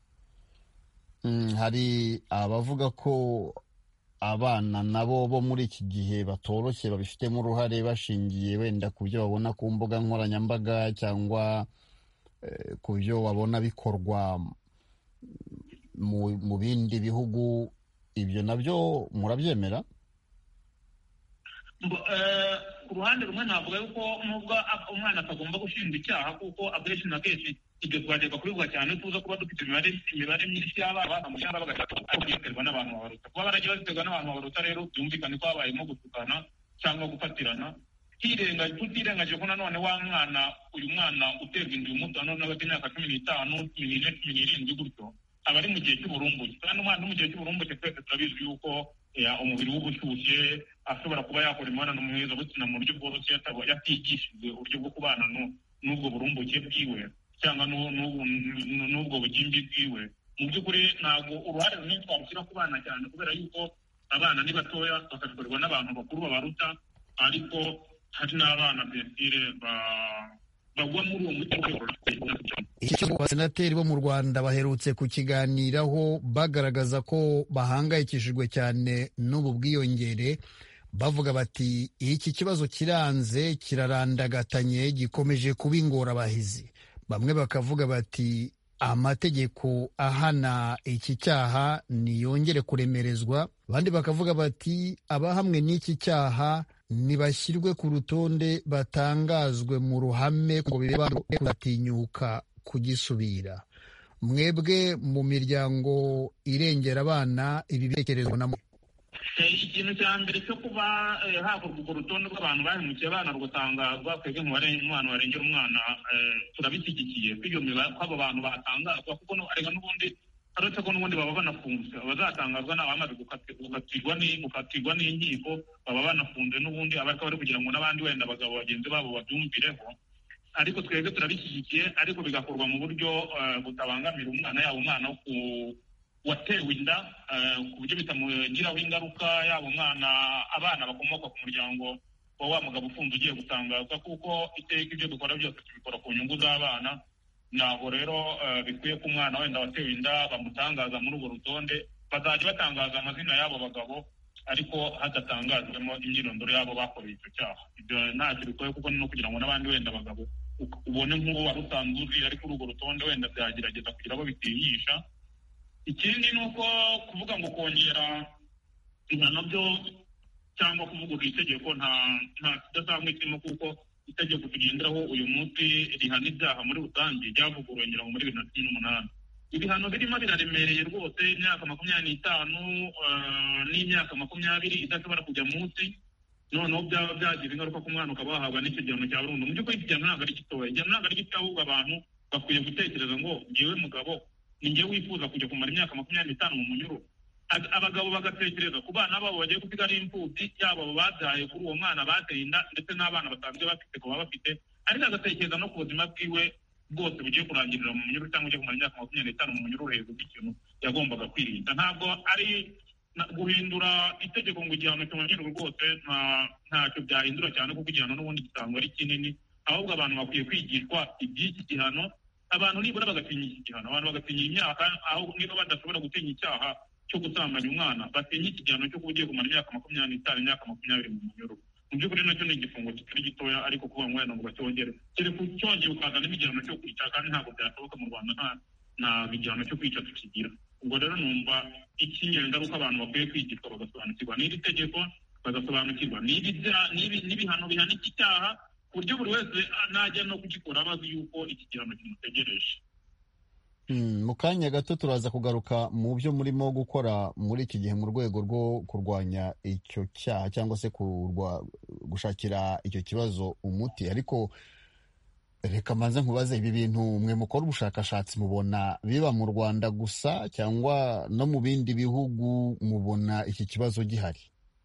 Hari abavuga ko abana nabo bo muri iki gihe batoroshye babifitemo uruhare, bashingiye wenda ku byo babona ku mbuga nkoranyambaga cyangwa ku byo babona bikorwa mu bindi bihugu. Ibyo nabyo murabyemera? Ku ruhande rumwe navuga yuko nubwo umwana atagomba gushinjwa icyaha, kuko akenshi na kenshi ibyo twajyaga kubivuga cyane, tuza kuba dufite imibare myinshi y'abana mu cyangwa bagaterwa n'abantu babaruta. Kuba baragiye baziterwa n'abantu babaruta rero byumvikane ko habayemo gutukana cyangwa gufatirana, tutirengagije ko nanone wa mwana, uyu mwana uterwa inda muto nanone hagati y'imyaka 15, 14, 17 gutyo, aba ari mu gihe cy'uburumbuke. Kandi umwana uri mu gihe cy'uburumbuke twese turabizi yuko umubiri w'ubushyushye ashobora kuba yakora imibonano mpuzabitsina mu buryo bworoshye yatigishijwe uburyo bwo kubana n'ubwo burumbuke bwiwe cyangwa n'ubwo bugimbi bwiwe. Mu by'ukuri ntabwo uruhare runini twarushyira ku bana cyane, kubera yuko abana ni batoya bakabikorwa n'abantu bakuru babaruta, ariko hari n'abana bensire bagwa muri uwo muti. Iki kibazo abasenateri bo mu Rwanda baherutse kukiganiraho bagaragaza ko bahangayikishijwe cyane n'ubu bwiyongere, bavuga bati iki kibazo kiranze, kirarandagatanye, gikomeje kuba ingorabahizi. Bamwe bakavuga bati amategeko ahana iki cyaha niyongere kuremerezwa, abandi bakavuga bati abahamwe n'iki cyaha nibashyirwe ku rutonde, batangazwe mu ruhame ngo bibe batinyuka kugisubira. Mwebwe mu miryango irengera abana ibi bitekerezo na ikintu cya mbere cyo kuba hakorwa urwo rutonde rw'abantu bahemukiye abana rugatangazwa, twebwe umwana warengera umwana turabishyigikiye kwiyomera ko abo bantu batangazwa, kuko arega n'ubundi aretse ko n'ubundi baba banafunze. Abazatangazwa ni abamaze gukatirwa n'inkiko, baba banafunze n'ubundi, abariko bari kugira ngo n'abandi wenda abagabo bagenzi babo babyumvireho. Ariko twebwe turabishyigikiye, ariko bigakorwa mu buryo butabangamira umwana, yaba umwana watewe inda ku buryo bitamugiraho ingaruka, yaba abana bakomoka ku muryango wa wa mugabo ufunze ugiye gutangazwa, kuko iteka ibyo dukora byose tubikora ku nyungu z'abana. Ntabwo rero bikwiye ko umwana wenda watewe inda bamutangaza muri urwo rutonde. Bazajya batangaza amazina y'abo bagabo, ariko hadatangazwemo imyirondoro y'abo bakoreye icyo cyaha. Ibyo ntacyo bikwiye, kuko no kugira ngo n'abandi wenda abagabo ubone nk'uwo wari usanzwe uzi ari kuri urwo rutonde, wenda byagerageza kugira abo bitinyisha. Ikindi ni uko kuvuga ngo kongera ibihano byo cyangwa kuvugurura itegeko nta kidasanzwe kirimo, kuko itegeko tugenderaho uyu munsi rihana ibyaha muri rusange ryavuguruwe ngira ngo muri 2018. Ibihano birimo biraremereye rwose, imyaka 25 n'imyaka 20 idashobora kujya munsi. Noneho byaba byagira ingaruka ku mwana, ukaba wahabwa n'icyo gihano cya burundu. Mu by'ukuri igihano ntabwo ari gitoya, igihano ntabwo ari gitoya, ahubwo abantu bakwiye gutekereza ngo ngewe mugabo ni ngewe wifuza kujya kumara imyaka 25 mu munyururu. Abagabo bagatekereza ku bana babo bagiye gusiga ari imfubyi, yaba abo babyaye kuri uwo mwana bateye inda, ndetse n'abana basanzwe bafite ko baba bafite, ariko agatekereza no ku buzima bwiwe bwose bugiye kurangirira mu munyururu, cyangwa ugiye kumara imyaka 25 mu munyururu hejuru y'ikintu yagombaga kwirinda. Ntabwo ari guhindura itegeko ngo igihano cyongere rwose ntacyo byahindura cyane, kuko igihano n'ubundi gisanzwe ari kinini. Ahubwo abantu bakwiye kwigishwa iby'iki gihano, abantu nibura bagatinya iki gihano, abantu bagatinya imyaka, aho niba badashobora gutinya icyaha cyo gusambanya umwana, batinya iki gihano cyo kuba ugiye kumara imyaka 25, imyaka 20 mu munyururu. Mu by'ukuri nacyo ni igifungo kitari gitoya, ariko kuvuga ngo wenda ngo bacyongere, kereka ucyongeye ukazana igihano cyo kwica, kandi ntabwo byashoboka mu Rwanda, nta igihano cyo kwica tukigira. Ubwo rero numva icy'ingengaruka abantu bakwiye kwigishwa, bagasobanukirwa n'iri tegeko, bagasobanukirwa n'ibihano bihana iki cyaha, ku buryo buri wese najya no kugikora abazi yuko iki gihano kimutegereje. Mu kanya gato turaza kugaruka mu byo murimo gukora muri iki gihe mu rwego rwo kurwanya icyo cyaha, cyangwa se gushakira icyo kibazo umuti. Ariko reka manze nkubaze, ibi bintu mwe mukora ubushakashatsi mubona biba mu Rwanda gusa, cyangwa no mu bindi bihugu mubona iki kibazo gihari?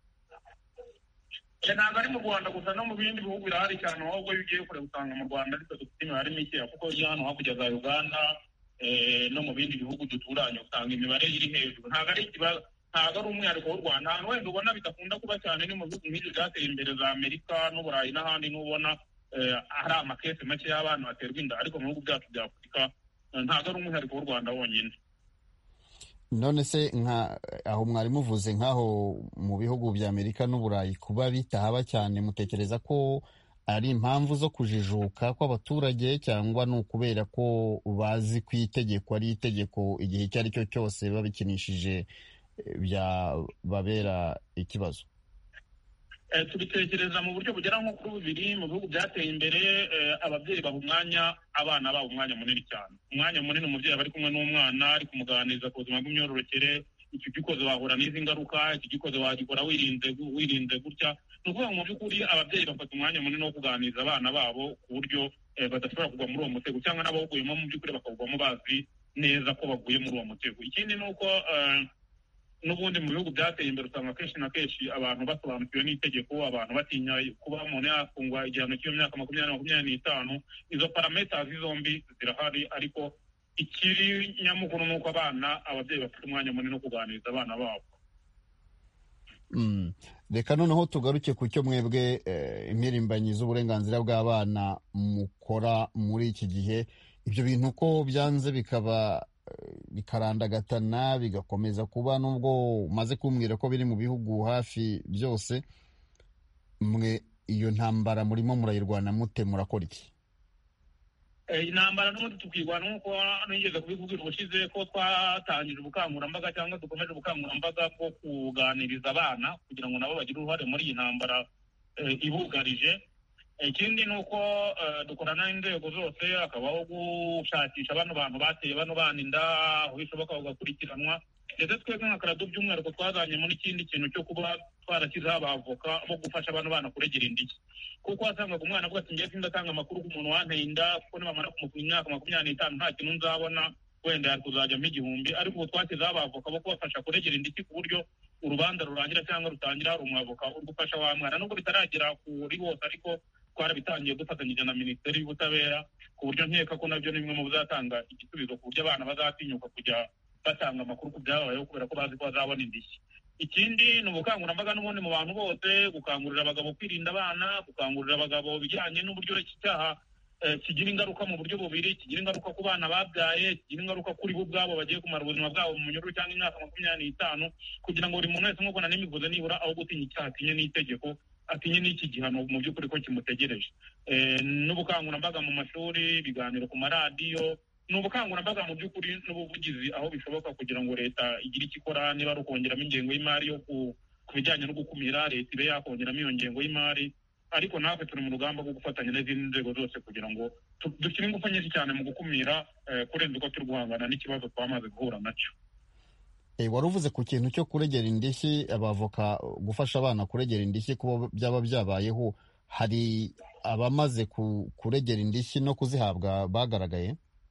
Ntabwo ari mu Rwanda gusa, no mu bindi bihugu birahari cyane, ahubwo iyo ugiye kure usanga mu Rwanda ariko dufite imibare mikeya, kuko iyo hano hakurya za Uganda no mu bindi bihugu duturanye usanga imibare iri hejuru. Ntabwo ari ikibazo, ntabwo ari umwihariko w'u Rwanda. Ahantu wenda ubona bidakunda kuba cyane ni mu bihugu nk'ibyo byateye imbere za Amerika n'Uburayi n'ahandi, n'ubona hari amakesi make y'abana baterwa inda, ariko mu bihugu byacu bya Afurika ntabwo ari umwihariko w'u Rwanda wonyine. None se aho mwari muvuze nk'aho mu bihugu bya Amerika n'Uburayi kuba bitahaba cyane, mutekereza ko ari impamvu zo kujijuka kw'abaturage, cyangwa ni ukubera ko bazi ko itegeko ari itegeko, igihe icyo ari cyo cyose babikinishije byababera ikibazo? Tubitekereza mu buryo bugera nko kuri bubiri. Mu bihugu byateye imbere ababyeyi baha umwanya abana babo, umwanya munini cyane, umwanya munini. Umubyeyi aba ari kumwe n'umwana, ari kumuganiriza ku buzima bw'imyororokere, iki gikoze wahura n'izi ngaruka, iki gikoze wagikora wirinze gutya. Ni ukuvuga mu by'ukuri ababyeyi bafata umwanya munini wo kuganiriza abana babo ku buryo badashobora kugwa muri uwo mutego, cyangwa n'abawuguyemo mu by'ukuri bakawugwamo bazi neza ko baguye muri uwo mutego. Ikindi ni uko n'ubundi mu bihugu byateye imbere usanga kenshi na kenshi abantu basobanukiwe n'itegeko, abantu batinya kuba umuntu yafungwa igihano cy'imyaka 20-25. Izo parameters zombi zirahari, ariko ikiri nyamukuru ni uko ababyeyi bafite umwanya munini wo kuganiriza abana babo. reka noneho tugaruke ku cyo mwebwe impirimbanyi z'uburenganzira bw'abana mukora muri iki gihe. Ibyo bintu ko byanze bikarandagatana bigakomeza kuba, nubwo umaze kumbwira ko biri mu bihugu hafi byose, mwe iyo ntambara murimo murayirwana mute, murakora iki? Intambara n'ubundi tukirwana nk'uko nigeze kubikubwira ubushize ko twatangije ubukangurambaga cyangwa dukomeje ubukangurambaga bwo kuganiriza abana kugira ngo nabo bagire uruhare muri iyi ntambara ibugarije. Ikindi ni uko dukorana n'inzego zose, hakabaho gushakisha bano bantu bateye bano bana inda aho bishoboka bagakurikiranwa, ndetse twebwe nka karado by'umwihariko twazanye muri ikindi kintu cyo kuba twarashyizeho abavoka bo gufasha bano bana kuregera indishyi, kuko wasangaga umwana avuga ati ngiye sindatanga amakuru ku muntu wanteye inda kuko nibamara kumupima imyaka 25 nta kintu nzabona, wenda yari kuzajyamo 1000. Ariko ubu twashyizeho abavoka bo kubafasha kuregera indishyi ku buryo urubanza rurangira cyangwa rutangira hari umwavoka uri gufasha wa mwana, nubwo bitaragera kuri bose ariko twarabitangiye dufatanyije na Minisiteri y'Ubutabera, ku buryo nkeka ko nabyo ni bimwe mu bizatanga igisubizo ku buryo abana bazatinyuka kujya batanga amakuru ku byabayeho kubera ko bazi ko bazabona indishyi. Ikindi ni ubukangurambaga n'ubundi mu bantu bose, gukangurira abagabo kwirinda abana, gukangurira abagabo bijyanye n'uburyo iki cyaha kigira ingaruka mu buryo bubiri, kigira ingaruka ku bana babyaye, kigira ingaruka kuri bo ubwabo bagiye kumara ubuzima bwabo mu munyururu cyangwa imyaka 25, kugira ngo buri muntu wese nk'uko nanimivuze nibura aho gutinya icyaha atinye n'itegeko, atinye n'iki gihano mu by'ukuri ko kimutegereje. N'ubukangurambaga mu mashuri, ibiganiro ku maradiyo, ni ubukangurambaga mu by'ukuri n'ubuvugizi aho bishoboka kugira ngo leta igire icyo ikora. Niba ari ukongeramo ingengo y'imari yo ku bijyanye no gukumira, leta ibe yakongeramo iyo ngengo y'imari, ariko natwe turi mu rugamba rwo gufatanya n'izindi nzego zose kugira ngo dushyire ingufu nyinshi cyane mu gukumira kurenza uko turi guhangana n'ikibazo twamaze guhura nacyo. Wari uvuze ku kintu cyo kuregera indishyi, abavoka gufasha abana kuregera indishyi kuba byaba byabayeho, hari abamaze kuregera indishyi no kuzihabwa bagaragaye?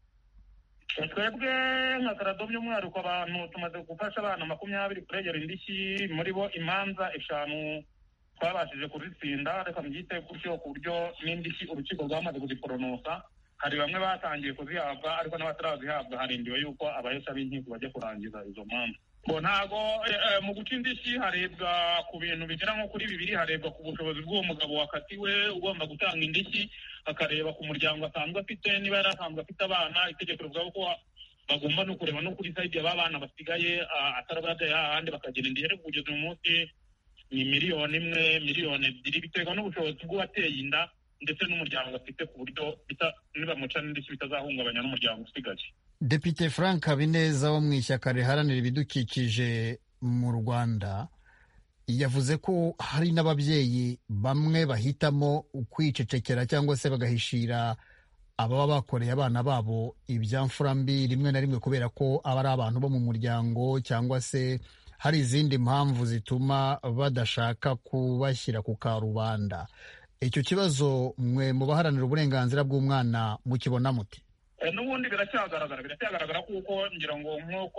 Twebwe nka karado by'umwihariko abantu tumaze gufasha abana 20 kuregera indishyi, muri bo imanza 5 twabashije kuzitsinda, reka mbyite gutyo, ku buryo n'indishyi urukiko rwamaze kuziporonosa. Hari bamwe batangiye kuzihabwa ariko n'abatarazihabwa harindiwe yuko abahesha b'inkiko bajya kurangiza izo manza. Ntago mu guca indishyi harebwa ku bintu bigera nko kuri 2. Harebwa ku bushobozi bw'uwo mugabo wakatiwe ugomba gutanga indishyi, hakareba ku muryango asanzwe afite, niba yari asanzwe afite abana, itegeko rivuga ko bagomba no kureba no kuri sayidi y'aba bana basigaye atarabyaye ahandi bakagira indishyi. Ariko kugeza uyu munsi ni 1 miliyoni, 2 miliyoni, biterwa n'ubushobozi bw'uwateye inda ndetse n'umuryango afite, ku buryo nibamuca n'indishyi bitazahungabanya n'umuryango usigaye. Depite Frank Habineza wo mu ishyaka riharanira ibidukikije mu Rwanda yavuze ko hari n'ababyeyi bamwe bahitamo kwicecekera cyangwa se bagahishira ababa bakoreye abana babo ibyamfura mbi rimwe na rimwe kubera ko aba ari abantu bo mu muryango cyangwa se hari izindi mpamvu zituma badashaka kubashyira ku karubanda. Icyo kibazo mwe mu baharanira uburenganzira bw'umwana mukibona muti? N'ubundi biracyagaragara kuko ngira ngo nk'uko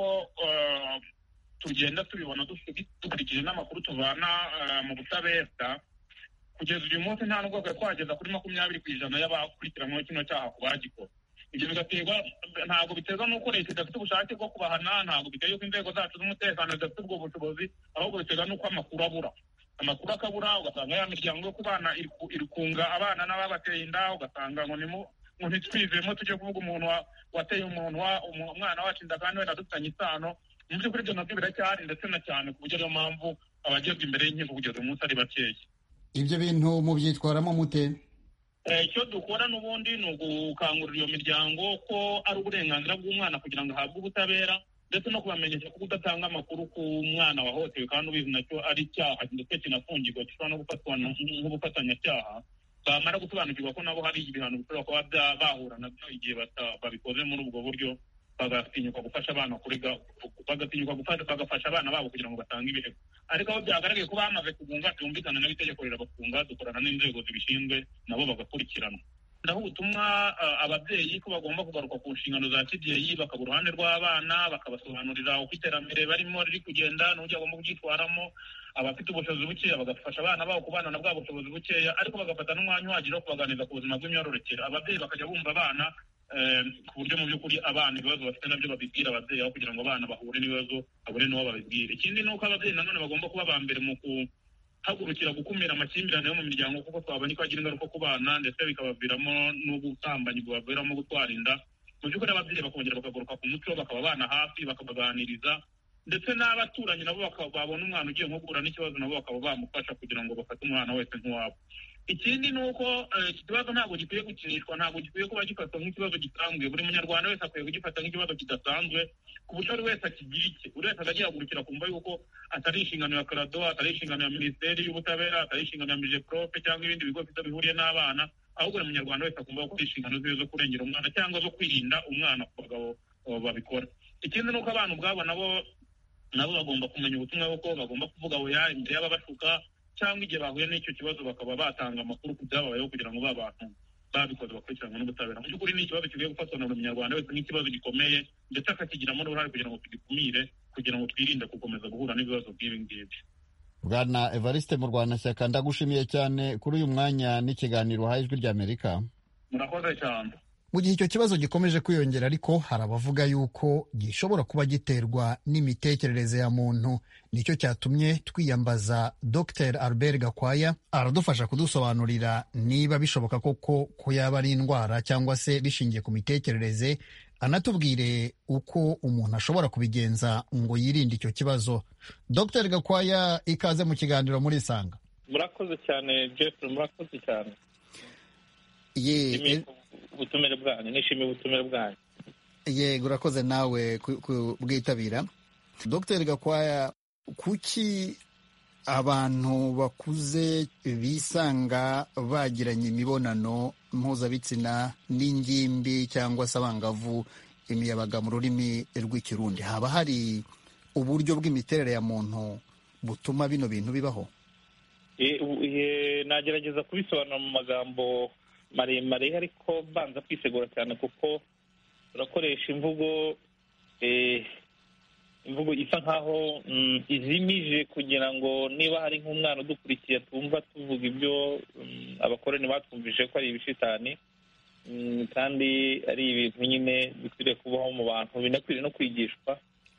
tugenda tubibona dukurikije n'amakuru tuvana mu butabera, kugeza uyu munsi nta nubwo twageza kuri 20% y'abakurikiranweho kino cyaha ku bagikora. Ibyo bigaterwa, ntabwo biterwa n'uko leta idafite ubushake bwo kubahana, ntabwo biterwa yuko inzego zacu z'umutekano zidafite ubwo bushobozi, ahubwo biterwa n'uko amakuru akabura, ugasanga ya miryango yo ku bana iri kunga abana n'ababateye inda, ugasanga ngo ntitwizemo tujye kuvuga umuntu wateye umwana wacu inda kandi wenda dufitanye isano. Mu by'ukuri ibyo nabyo biracyari, ndetse na cyane ku buryo ariyo mpamvu abagezwa imbere y'inkiko kugeza uyu munsi ari bakeya. Ibyo bintu mubyitwaramo mute? Icyo dukora n'ubundi ni ugukangurira iyo miryango ko ari uburenganzira bw'umwana kugira ngo ahabwe ubutabera, ndetse no kubamenyesha ko udatanga amakuru ku mwana wahohotewe kandi ubizi nacyo ari icyaha ndetse kinafungirwa, gishobora no gufatwa nk'ubufatanyacyaha. Bamara gusobanukirwa ko nabo hari ibihano bishobora kuba bahura nabyo igihe babikoze muri ubwo buryo, bagatinyuka gufasha abana bagafasha abana babo kugira ngo batange ibirego. Ariko aho byagaragaye ko bamaze kugunga, byumvikana n'itegeko rirabafunga, dukorana n'inzego zibishinzwe nabo bagakurikiranwa. Ndaho ubutumwa ababyeyi ko bagomba kugaruka ku nshingano za kibyeyi, bakaba uruhande rw'abana, bakabasobanurira uko iterambere barimo riri kugenda n'uburyo bagomba kubyitwaramo. Abafite ubushobozi bukeya bagafasha abana babo kubana na bwa bushobozi bukeya, ariko bagafata n'umwanya uhagije wo kubaganiriza ku buzima bw'imyororokere. Ababyeyi bakajya bumva abana ku buryo mu by'ukuri abana ibibazo bafite nabyo babibwira ababyeyi, aho kugira ngo abana bahure n'ibibazo babure n'uwo babibwira. Ikindi ni uko ababyeyi nanone bagomba kuba aba mbere mu hagurukira gukumira amakimbirane yo mu miryango kuko twabonye ko agira ingaruka ku bana ndetse bikabaviramo n'ubusambanyi bubaviramo gutwara inda. Mu by'ukuri ababyeyi bakongera bakagaruka ku muco bakaba abana hafi bakabaganiriza ndetse n'abaturanyi nabo babona umwana ugiye nko guhura n'ikibazo nabo bakaba bamufasha kugira ngo bafate umwana wese nk'uwabo. Ikindi ni uko iki kibazo ntabwo gikwiye gukinishwa, ntabwo gikwiye kuba gifatwa nk'ikibazo gisanzwe. Buri munyarwanda wese akwiye kugifata nk'ikibazo kidasanzwe ku buryo buri wese akigira icye, buri wese akajya yahagurukira kumva yuko atari inshingano ya karado, atari inshingano ya minisiteri y'ubutabera, atari inshingano ya mijeprofe cyangwa ibindi bigo bifite bihuriye n'abana, ahubwo buri munyarwanda wese akumva ko ari inshingano ziwe zo kurengera umwana cyangwa zo kwirinda umwana ku bagabo babikora. Ikindi ni uko abana ubwabo nabo bagomba kumenya ubutumwa bw'uko bagomba kuvuga oya imbere y'ababashuka cyangwa igihe bahuye n'icyo kibazo bakaba batanga amakuru ku byababayeho kugira ngo bantu babikoze bakurikiranwe n'ubutabera. Mu by'ukuri ni ikibazo kigiye gufatwa na buri munyarwanda wese nk'ikibazo gikomeye ndetse akakigiramo n'uruhare kugira ngo tugikumire kugira ngo twirinde gukomeza guhura n'ibibazo nk'ibi ngibi. Bwana Evariste Murwanashyaka, ndagushimiye cyane kuri uyu mwanya n'ikiganiro uhaye Ijwi ry'Amerika. Murakoze cyane. Mu gihe icyo kibazo gikomeje kwiyongera ariko hari abavuga yuko gishobora kuba giterwa n'imitekerereze ya muntu. Nicyo cyatumye twiyambaza Dr Albert Gakwaya, aradufasha kudusobanurira niba bishoboka koko ko yaba ari indwara cyangwa se bishingiye ku mitekerereze, anatubwire uko umuntu ashobora kubigenza ngo yirinde icyo kibazo. Dr Gakwaya, ikaze mu kiganiro muri Isanga. Murakoze cyane Jeffrey, murakoze cyane. Ubutumire bwanyu, nishimiye ubutumire bwanyu. Yego, urakoze nawe kubwitabira. Dr Gakwaya, kuki abantu bakuze bisanga bagiranye imibonano mpuzabitsina n'ingimbi cyangwa se abangavu, imiyabaga mu rurimi rw'Ikirundi? Haba hari uburyo bw'imiterere ya muntu butuma bino bintu bibaho? Nagerageza kubisobanura mu magambo maremare ariko banza kwisegura cyane kuko turakoresha imvugo isa nkaho izimije kugira ngo niba hari nk'umwana udukurikiye twumva tuvuga ibyo abakoroni batwumvise ko ari ibishitani kandi ari ibintu nyine bikwiriye kubaho mu bantu, binakwiriye no kwigishwa.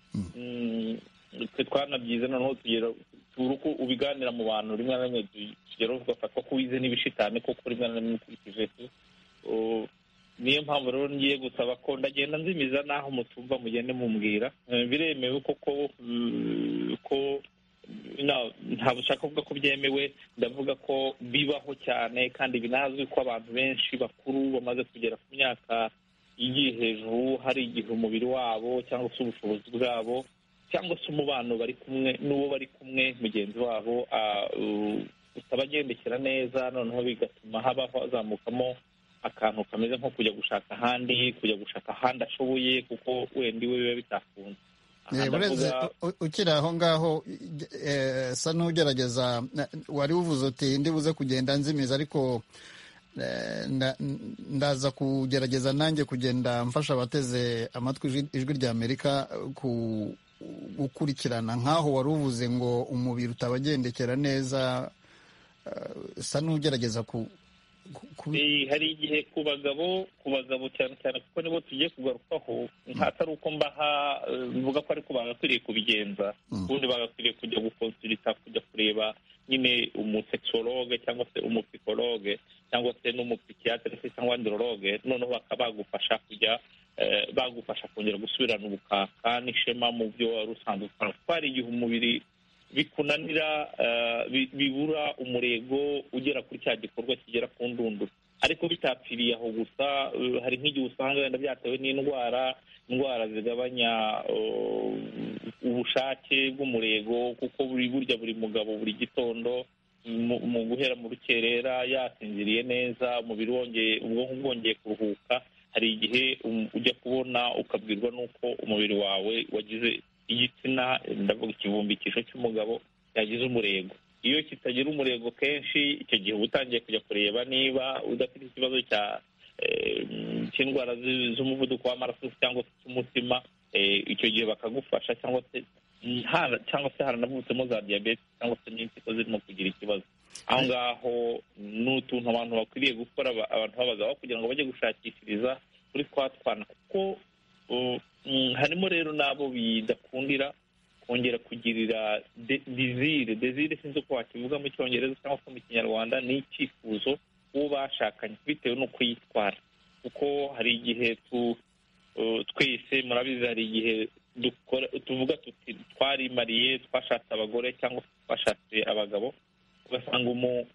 Twe twanabyize noneho tugera uko ubiganira mu bantu rimwe na rimwe tugera ugafatwa ko wize n'ibishitani koko rimwe na rimwe ukurikije. Niyo mpamvu rero ngiye gusaba ko ndagenda nzimiza n'aho mutumva mugende mumbwira. Biremewe koko ko ntabwo ushaka kuvuga ko byemewe, ndavuga ko bibaho cyane kandi binazwi ko abantu benshi bakuru bamaze kugera ku myaka igiye hejuru hari igihe umubiri wabo cyangwa se ubushobozi bwabo cyangwa se umubano bari kumwe n'uwo bari kumwe mugenzi wabo utabagendekera neza, noneho bigatuma habaho hazamukamo akantu kameze nko kujya gushaka ahandi ashoboye kuko wenda iwe biba bitakunze. Ukiri aho ngaho sa n'ugerageza, wari uvuze uti ndibuze kugenda nzimiza, ariko ndaza kugerageza nanjye kugenda mfasha abateze amatwi Ijwi ry'Amerika gukurikirana nk'aho wari uvuze ngo umubiri utabagendekera neza, sa n'ugerageza hari igihe ku bagabo cyane cyane kuko nibo tugiye kugarukaho, atari uko mbaha mvuga ko ariko bagakwiriye kubigenza, ubundi bagakwiriye kujya gukonsulita, kujya kureba nyine umusekisologe cyangwa se umupsikologe cyangwa se n'umupsikiyatere cyangwa androloge, noneho bakaba bagufasha kongera gusubirana ubukaka n'ishema mu byo wari usanzwe ukora. Kuko hari igihe umubiri bikunanira, bibura umurego ugera kuri cya gikorwa kigera ku ndunduro, ariko bitapfiriye aho gusa. Hari nk'igihe usanga wenda byatewe n'indwara zigabanya ubushake bw'umurego, kuko buri mugabo buri gitondo mu guhera mu rukerera yasinziriye neza, umubiri ubwonko bwongeye kuruhuka, hari igihe ujya kubona ukabwirwa n'uko umubiri wawe wagize igitsina, ndavuga ikivumbikisho cy'umugabo yagize umurego. Iyo kitagira umurego kenshi, icyo gihe uba utangiye kujya kureba niba udafite ikibazo cy'indwara z'umuvuduko w'amaraso cyangwa se cy'umutima. Icyo gihe bakagufasha, cyangwa se haranavutsemo za diyabete cyangwa se n'impyiko zirimo kugira ikibazo. Aho ngaho ni utuntu abantu bakwiriye gukora, abantu b'abagabo, kugira ngo bajye gushakishiriza kuri twa twana, kuko harimo rero n'abo bidakundira kongera kugirira desire sinzi uko wakivuga mu cyongereza cyangwa se mu kinyarwanda, ni icyifuzo uwo bashakanye bitewe n'uko yitwara. kuko hari igihe twese murabizi, hari igihe tuvuga tuti twarimariye, twashatse abagore cyangwa twashatse abagabo, ugasanga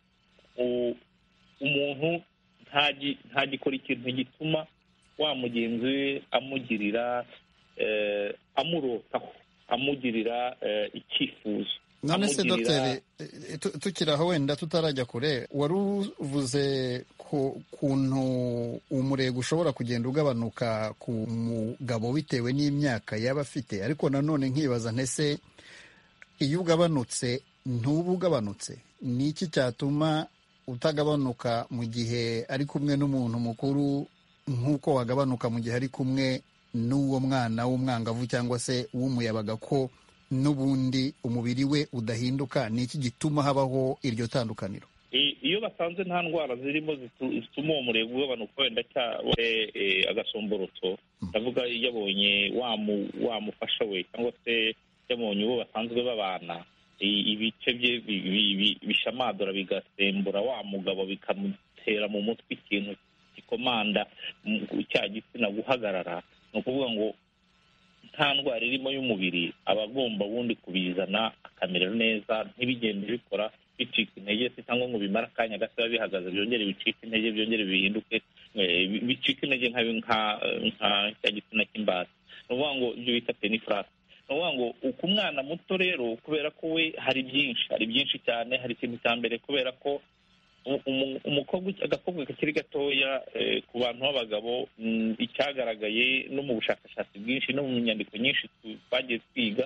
umuntu ntagikora ikintu gituma wa mugenzi we amugirira amurotaho, amugirira icyifuzo. none se dogiteri, tukiri aho wenda tutarajya kure, wari uvuze kuntu umurego ushobora kugenda ugabanuka ku mugabo bitewe n'imyaka yaba afite, ariko nanone nkibaza ntese iyo ugabanutse ntuba ugabanutse, ni iki cyatuma utagabanuka mu gihe ari kumwe n'umuntu mukuru nk'uko wagabanuka mu gihe ari kumwe n'uwo mwana w'umwangavu cyangwa se w'umuyabaga, ko n'ubundi umubiri we udahinduka? ni iki gituma habaho iryo tandukaniro? iyo basanze nta ndwara zirimo zituma uwo murego ugabanuka, wenda cyangwa agasomborotso, ndavuga yabonye wamufasha we cyangwa se yabonye uwo basanzwe babana, ibice bye bishamadura bigasembura wa mugabo, bikamutera mu mutwe ikintu gikomanda cya gitsina guhagarara. ni ukuvuga ngo nta ndwara irimo y'umubiri aba agomba ubundi kubizana akamera neza, ntibigende bikora bicika intege se, cyangwa ngo bimara akanya gato biba bihagaze byongere bicike intege, byongere bihinduke bicika intege nka cya gitsina cy'imbata. ni ukuvuga ngo ibyo bita penifrase. ni ukuvuga ngo uko umwana muto rero, kubera ko we hari byinshi cyane. hari ikintu cya mbere, kubera ko agakobwa kakiri gatoya, ku bantu b'abagabo, icyagaragaye no mu bushakashatsi bwinshi no mu nyandiko nyinshi twagiye twiga,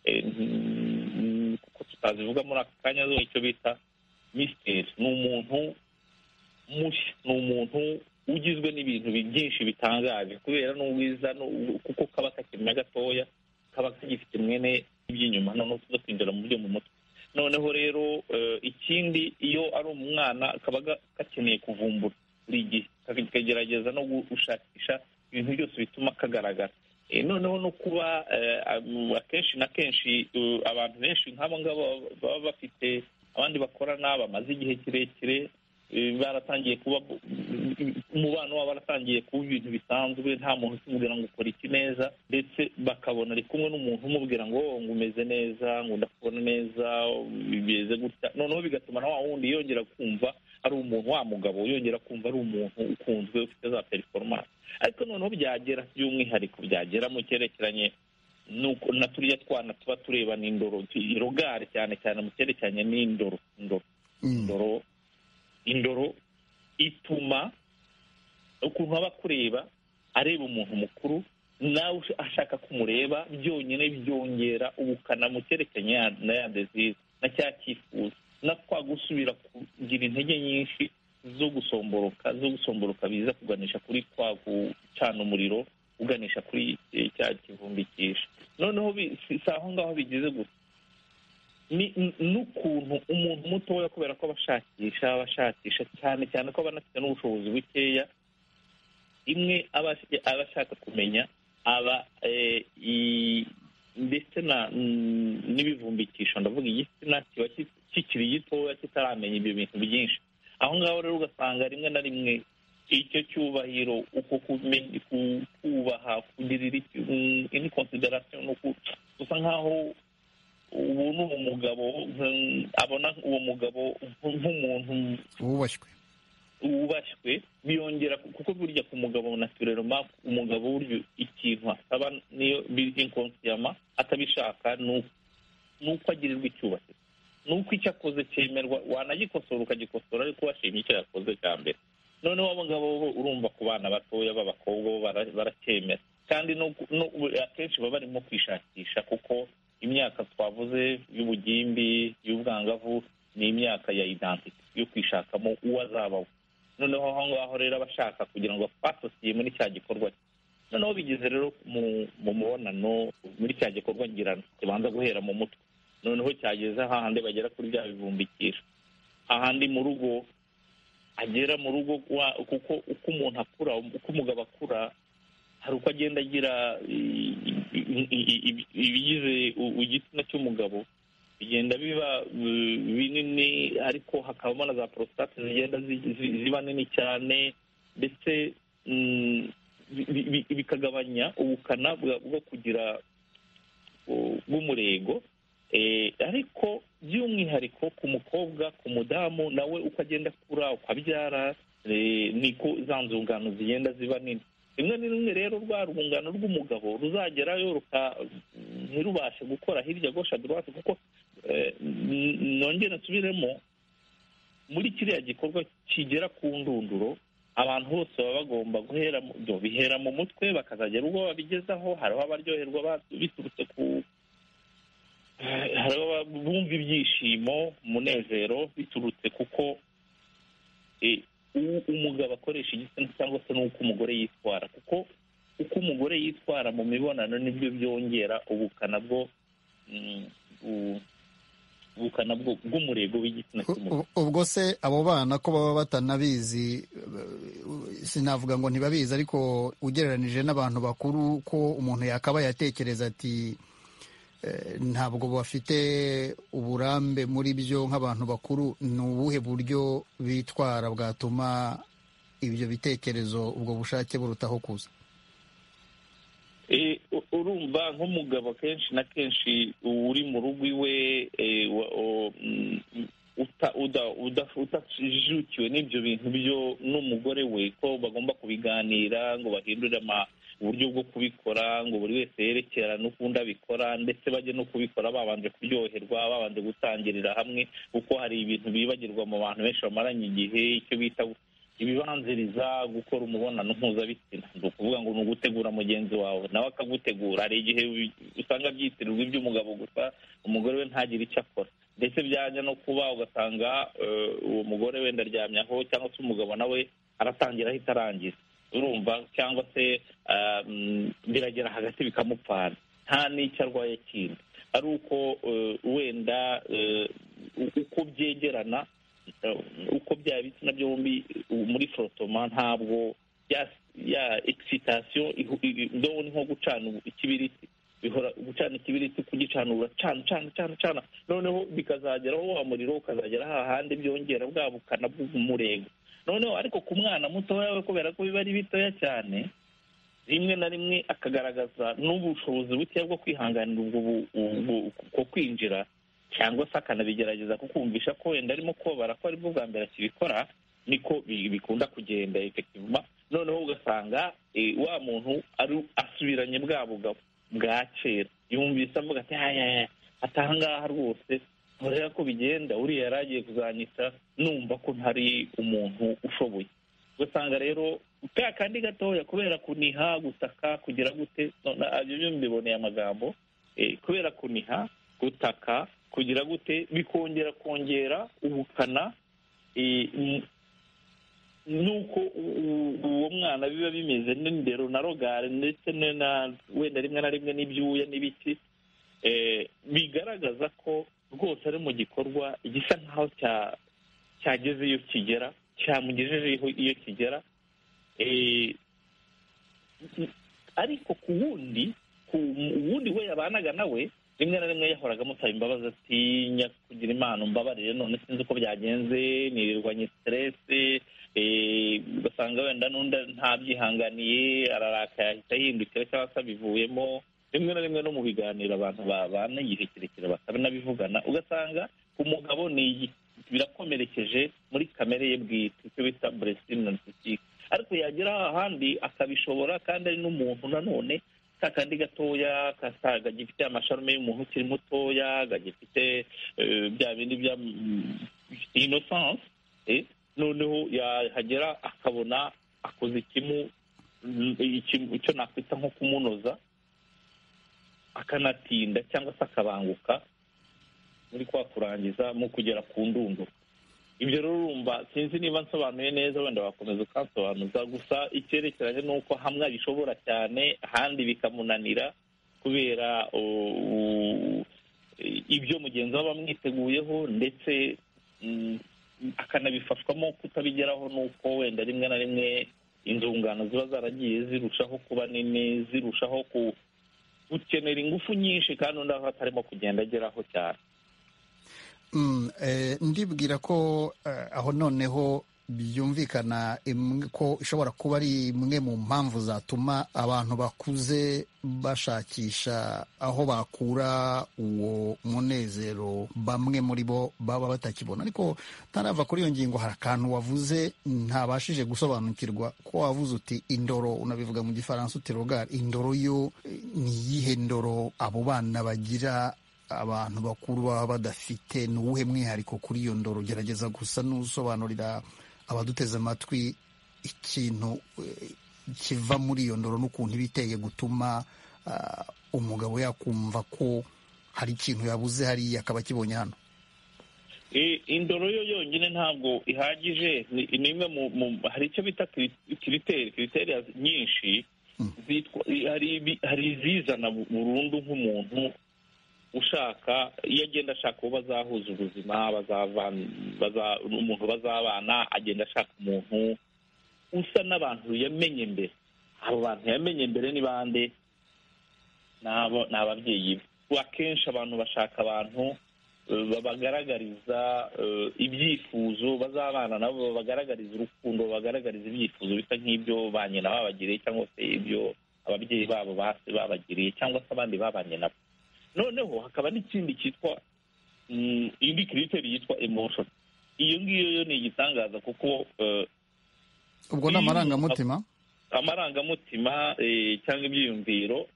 kuko tutazivuga muri aka kanya, icyo bita misiteri. ni umuntu mushya, ni umuntu ugizwe n'ibintu byinshi bitangaje, kubera n'ubwiza, kuko kaba kakiri gatoya, kaba kagifite mwene iby'inyuma, noneho tuza kwinjira mu byo mu mutwe. noneho rero ikindi, iyo ari umwana kaba gakeneye kuvumbura buri gihe, kagerageza no gushakisha ibintu byose bituma kagaragara. noneho no kuba akenshi na kenshi abantu benshi nk'abo ngabo baba bafite abandi bakorana, bamaze igihe kirekire, baratangiye kuba umubano wabo waratangiye kuba ibintu bisanzwe, nta muntu ukimubwira ngo ukora iki neza, ndetse bakabona ari kumwe n'umuntu umubwira ngo umeze neza, ngo ndakubona neza, bimeze gutya. noneho bigatuma na wa wundi yongera kumva ari umuntu, wa mugabo yongera kumva ari umuntu ukunzwe, ufite za performance. ariko noneho byagera by'umwihariko, byagera mu cyerekeranye na turiya twana tuba tureba n'indoro, rogare cyane cyane mu cyerekeranye n'indoro. indoro ituma ukuntu aba kureba, areba umuntu mukuru, nawe ashaka kumureba, byonyine byongera ubukana mu cyerekeranye na ya desire, na cya cyifuzo, na kwa gusubira kugira intege nyinshi zo gusomboroka biza kuganisha kuri kwa gucana umuriro, uganisha kuri cya kivumbikisha. noneho si aho ngaho bigeze gusa, n'ukuntu umuntu mutoya, kubera ko abashakisha cyane cyane ko banafite n'ubushobozi bukeya, imwe aba ashaka kumenya, aba ndetse n'ibivumbikisho, ndavuga igitsina kiba kikiri gitoya, kitaramenya ibyo bintu byinshi. aho ngaho rero ugasanga rimwe na rimwe icyo cyubahiro, uko kubaha, kugirira indi consideration, gusa nk'aho ubu ni umugabo, abona uwo mugabo nk'umuntu wubashywe, biyongera, kuko burya ku mugabo naturellement, umugabo burya ikintu asaba niyo inconsciemment atabishaka, ni uko agirirwa icyubahiro, ni uko icyo akoze cyemerwa, wanagikosora ukagikosora, ariko washimye icyo yakoze cya mbere. noneho abo ngabo urumva ku bana batoya b'abakobwa baracyemera, kandi akenshi baba barimo kwishakisha, kuko imyaka twavuze y'ubugimbi, y'ubwangavu, ni imyaka ya identity, yo kwishakamo uwo azabaho. noneho aho ngaho rero abashaka kugira ngo basosiye muri cya gikorwa. noneho bigeze rero mu mubonano, muri cya gikorwa ngirana kibanza guhera mu mutwe, noneho cyageze ahandi bagera kuri bya bivumbikisha, ahandi mu rugo, agera mu rugo, kuko uko umuntu akura, uko umugabo akura, hari uko agenda agira ibigize igitsina cy'umugabo bigenda biba binini, ariko hakabamo na za prostate zigenda ziba nini cyane, ndetse bikagabanya ubukana bwo kugira bw'umurego. Ariko by'umwihariko ku mukobwa, ku mudamu nawe uko agenda akura, uko abyara, niko za nzungano zigenda ziba nini. rimwe na rimwe rero rwa rwungano rw'umugabo ruzagerayo ntirubashe gukora hirya gosha droite, kuko nongere nsubiremo, muri kiriya gikorwa kigera ku ndunduro abantu bose baba bagomba bihera mu mutwe bakazagera ubwo babigezaho. Hariho abaryoherwa biturutse hariho bumva ibyishimo, umunezero biturutse kuko umugabo akoresha igitsina cyangwa se n'uko umugore yitwara, kuko uko umugore yitwara mu mibonano nibyo byongera ubukana bw'umurego w'igitsina cy'umugore. Ubwo se abo bana ko baba batanabizi, sinavuga ngo ntibabizi, ariko ugereranije n'abantu bakuru ko umuntu yakaba yatekereza ati ntabwo bafite uburambe muri byo nk'abantu bakuru, ni ubuhe buryo bitwara bwatuma ibyo bitekerezo, ubwo bushake burutaho kuza? Urumva nk'umugabo kenshi na kenshi uri mu rugo iwe utajijukiwe n'ibyo bintu byo n'umugore we, ko bagomba kubiganira ngo bahindure uburyo bwo kubikora, ngo buri wese yerekera n'ukundi abikora, ndetse bajye no kubikora babanje kuryoherwa, babanje gutangirira hamwe, kuko hari ibintu bibagirwa mu bantu benshi bamaranye igihe, icyo bita ibibanziriza gukora umubonano mpuzabitsina. ni ukuvuga ngo ni ugutegura mugenzi wawe nawe akagutegura. Hari igihe usanga byitirirwa iby'umugabo gusa, umugore we ntagire icyo akora, ndetse byajya no kuba ugasanga uwo mugore wenda aryamye aho, cyangwa se umugabo nawe aratangira ahita arangiza, urumva, cyangwa se biragera hagati bikamupfana, nta n'icyo arwaye kindi, ari uko wenda uko byegerana, uko byaba ibitsina byombi muri forotoma, ntabwo ya excitation ni nko gucana ikibiriti, bihora gucana ikibiriti, kugicanura cana, noneho bikazageraho wa muriro ukazagera hahandi byongera bwa bukana bw'umurego. Noneho ariko ku mwana mutoya we, kubera ko biba ari bitoya cyane, rimwe na rimwe akagaragaza n'ubushobozi bukeya bwo kwihanganira ubwo kwinjira, cyangwa se akanabigerageza kukumvisha ko wenda arimo kubabara ko aribwo bwa mbere akibikora, niko bikunda kugenda effectivement. Noneho ugasanga wa muntu asubiranye bwa bugabo bwa kera, yumvise avuga ati atangaha rwose ntureba ko bigenda, uriya yari agiye kuzanyita numva ko ntari umuntu ushoboye. ugasanga rero ka kandi gatoya kubera kuniha, gutaka, kugira gute, ibyo byo mbiboneye amagambo, kubera kuniha, gutaka, kugira gute, bikongera ubukana nuko uwo mwana biba bimeze n'indero na rogare, ndetse wenda rimwe na rimwe n'ibyuya n'ibiki, bigaragaza ko rwose ari mu gikorwa gisa nkaho cyageze iyo kigera, cyamugejejeho iyo kigera. Ariko ku wundi we yabanaga nawe, rimwe na rimwe yahoraga amusaba imbabazi, atinya kugira Imana umbabarire, none sinzi uko byagenze, nirirwanye stress, ugasanga wenda n'undi ntabyihanganiye, araraka yahita yihindukira cyangwa se abivuyemo. Rimwe na rimwe no mu biganiro abantu babana igihe kirekire bakanabivugana, ugasanga umugabo birakomerekeje muri kamere ye bwite, icyo bita blessing narcissistique. Ariko yagera ahandi akabishobora, kandi ari n'umuntu nanone kakandi gatoya gifite amasharume y'umuntu ukiri mutoya, gifite bya bindi bifite innocence, noneho yahagera akabona akoze icyo nakwita nko kumunoza, akanatinda cyangwa se akabanguka muri kwa kurangiza mu kugera ku ndunduro. Ibyo rero urumva, sinzi niba nsobanuye neza, wenda wakomeza ukansobanuza. Gusa icyerekeranye n'uko hamwe abishobora cyane, ahandi bikamunanira kubera ibyo mugenzi we aba amwiteguyeho, ndetse akanabifashwamo kutabigeraho n'uko wenda rimwe na rimwe inzungano ziba zaragiye zirushaho kuba nini, zirushaho ukenera ingufu nyinshi kandi undi aho atarimo kugenda ageraho cyane. Ndibwira ko aho noneho byumvikana ko ishobora kuba ari imwe mu mpamvu zatuma abantu bakuze bashakisha aho bakura uwo munezero bamwe muri bo baba batakibona. Ariko ntarava kuri iyo ngingo, hari akantu wavuze ntabashije gusobanukirwa, ko wavuze uti indoro, unabivuga mu gifaransa uti regard, indoro yo ni iyihe ndoro abo bana bagira abantu bakuru baba badafite? ni uwuhe mwihariko kuri iyo ndoro? Gerageza gusa n'usobanurira abaduteze amatwi ikintu kiva muri iyo ndoro n'ukuntu iba iteye gutuma umugabo yakumva ko hari ikintu yabuze hariya akaba akibonye hano. Indoro yo yonyine ntabwo ihagije. ni imwe hari icyo bita kiriteri nyinshi hari izizana burundu nk'umuntu ushaka, iyo agenda ashaka uwo bazahuza ubuzima, umuntu bazabana, agenda ashaka umuntu usa n'abantu yamenye mbere. Abo bantu yamenye mbere ni bande? Ni ababyeyi be. Akenshi abantu bashaka abantu babagaragariza ibyifuzo, bazabana nabo babagaragariza urukundo, babagaragariza ibyifuzo bisa nk'ibyo ba nyina babagiriye cyangwa se ibyo ababyeyi babo babagiriye cyangwa se abandi babanye nabo. Noneho hakaba n'ikindi cyitwa indi kiriteri yitwa emotion. Iyo ngiyo yo ni igitangaza, kuko ubwo ni amarangamutima cyangwa ibyiyumviro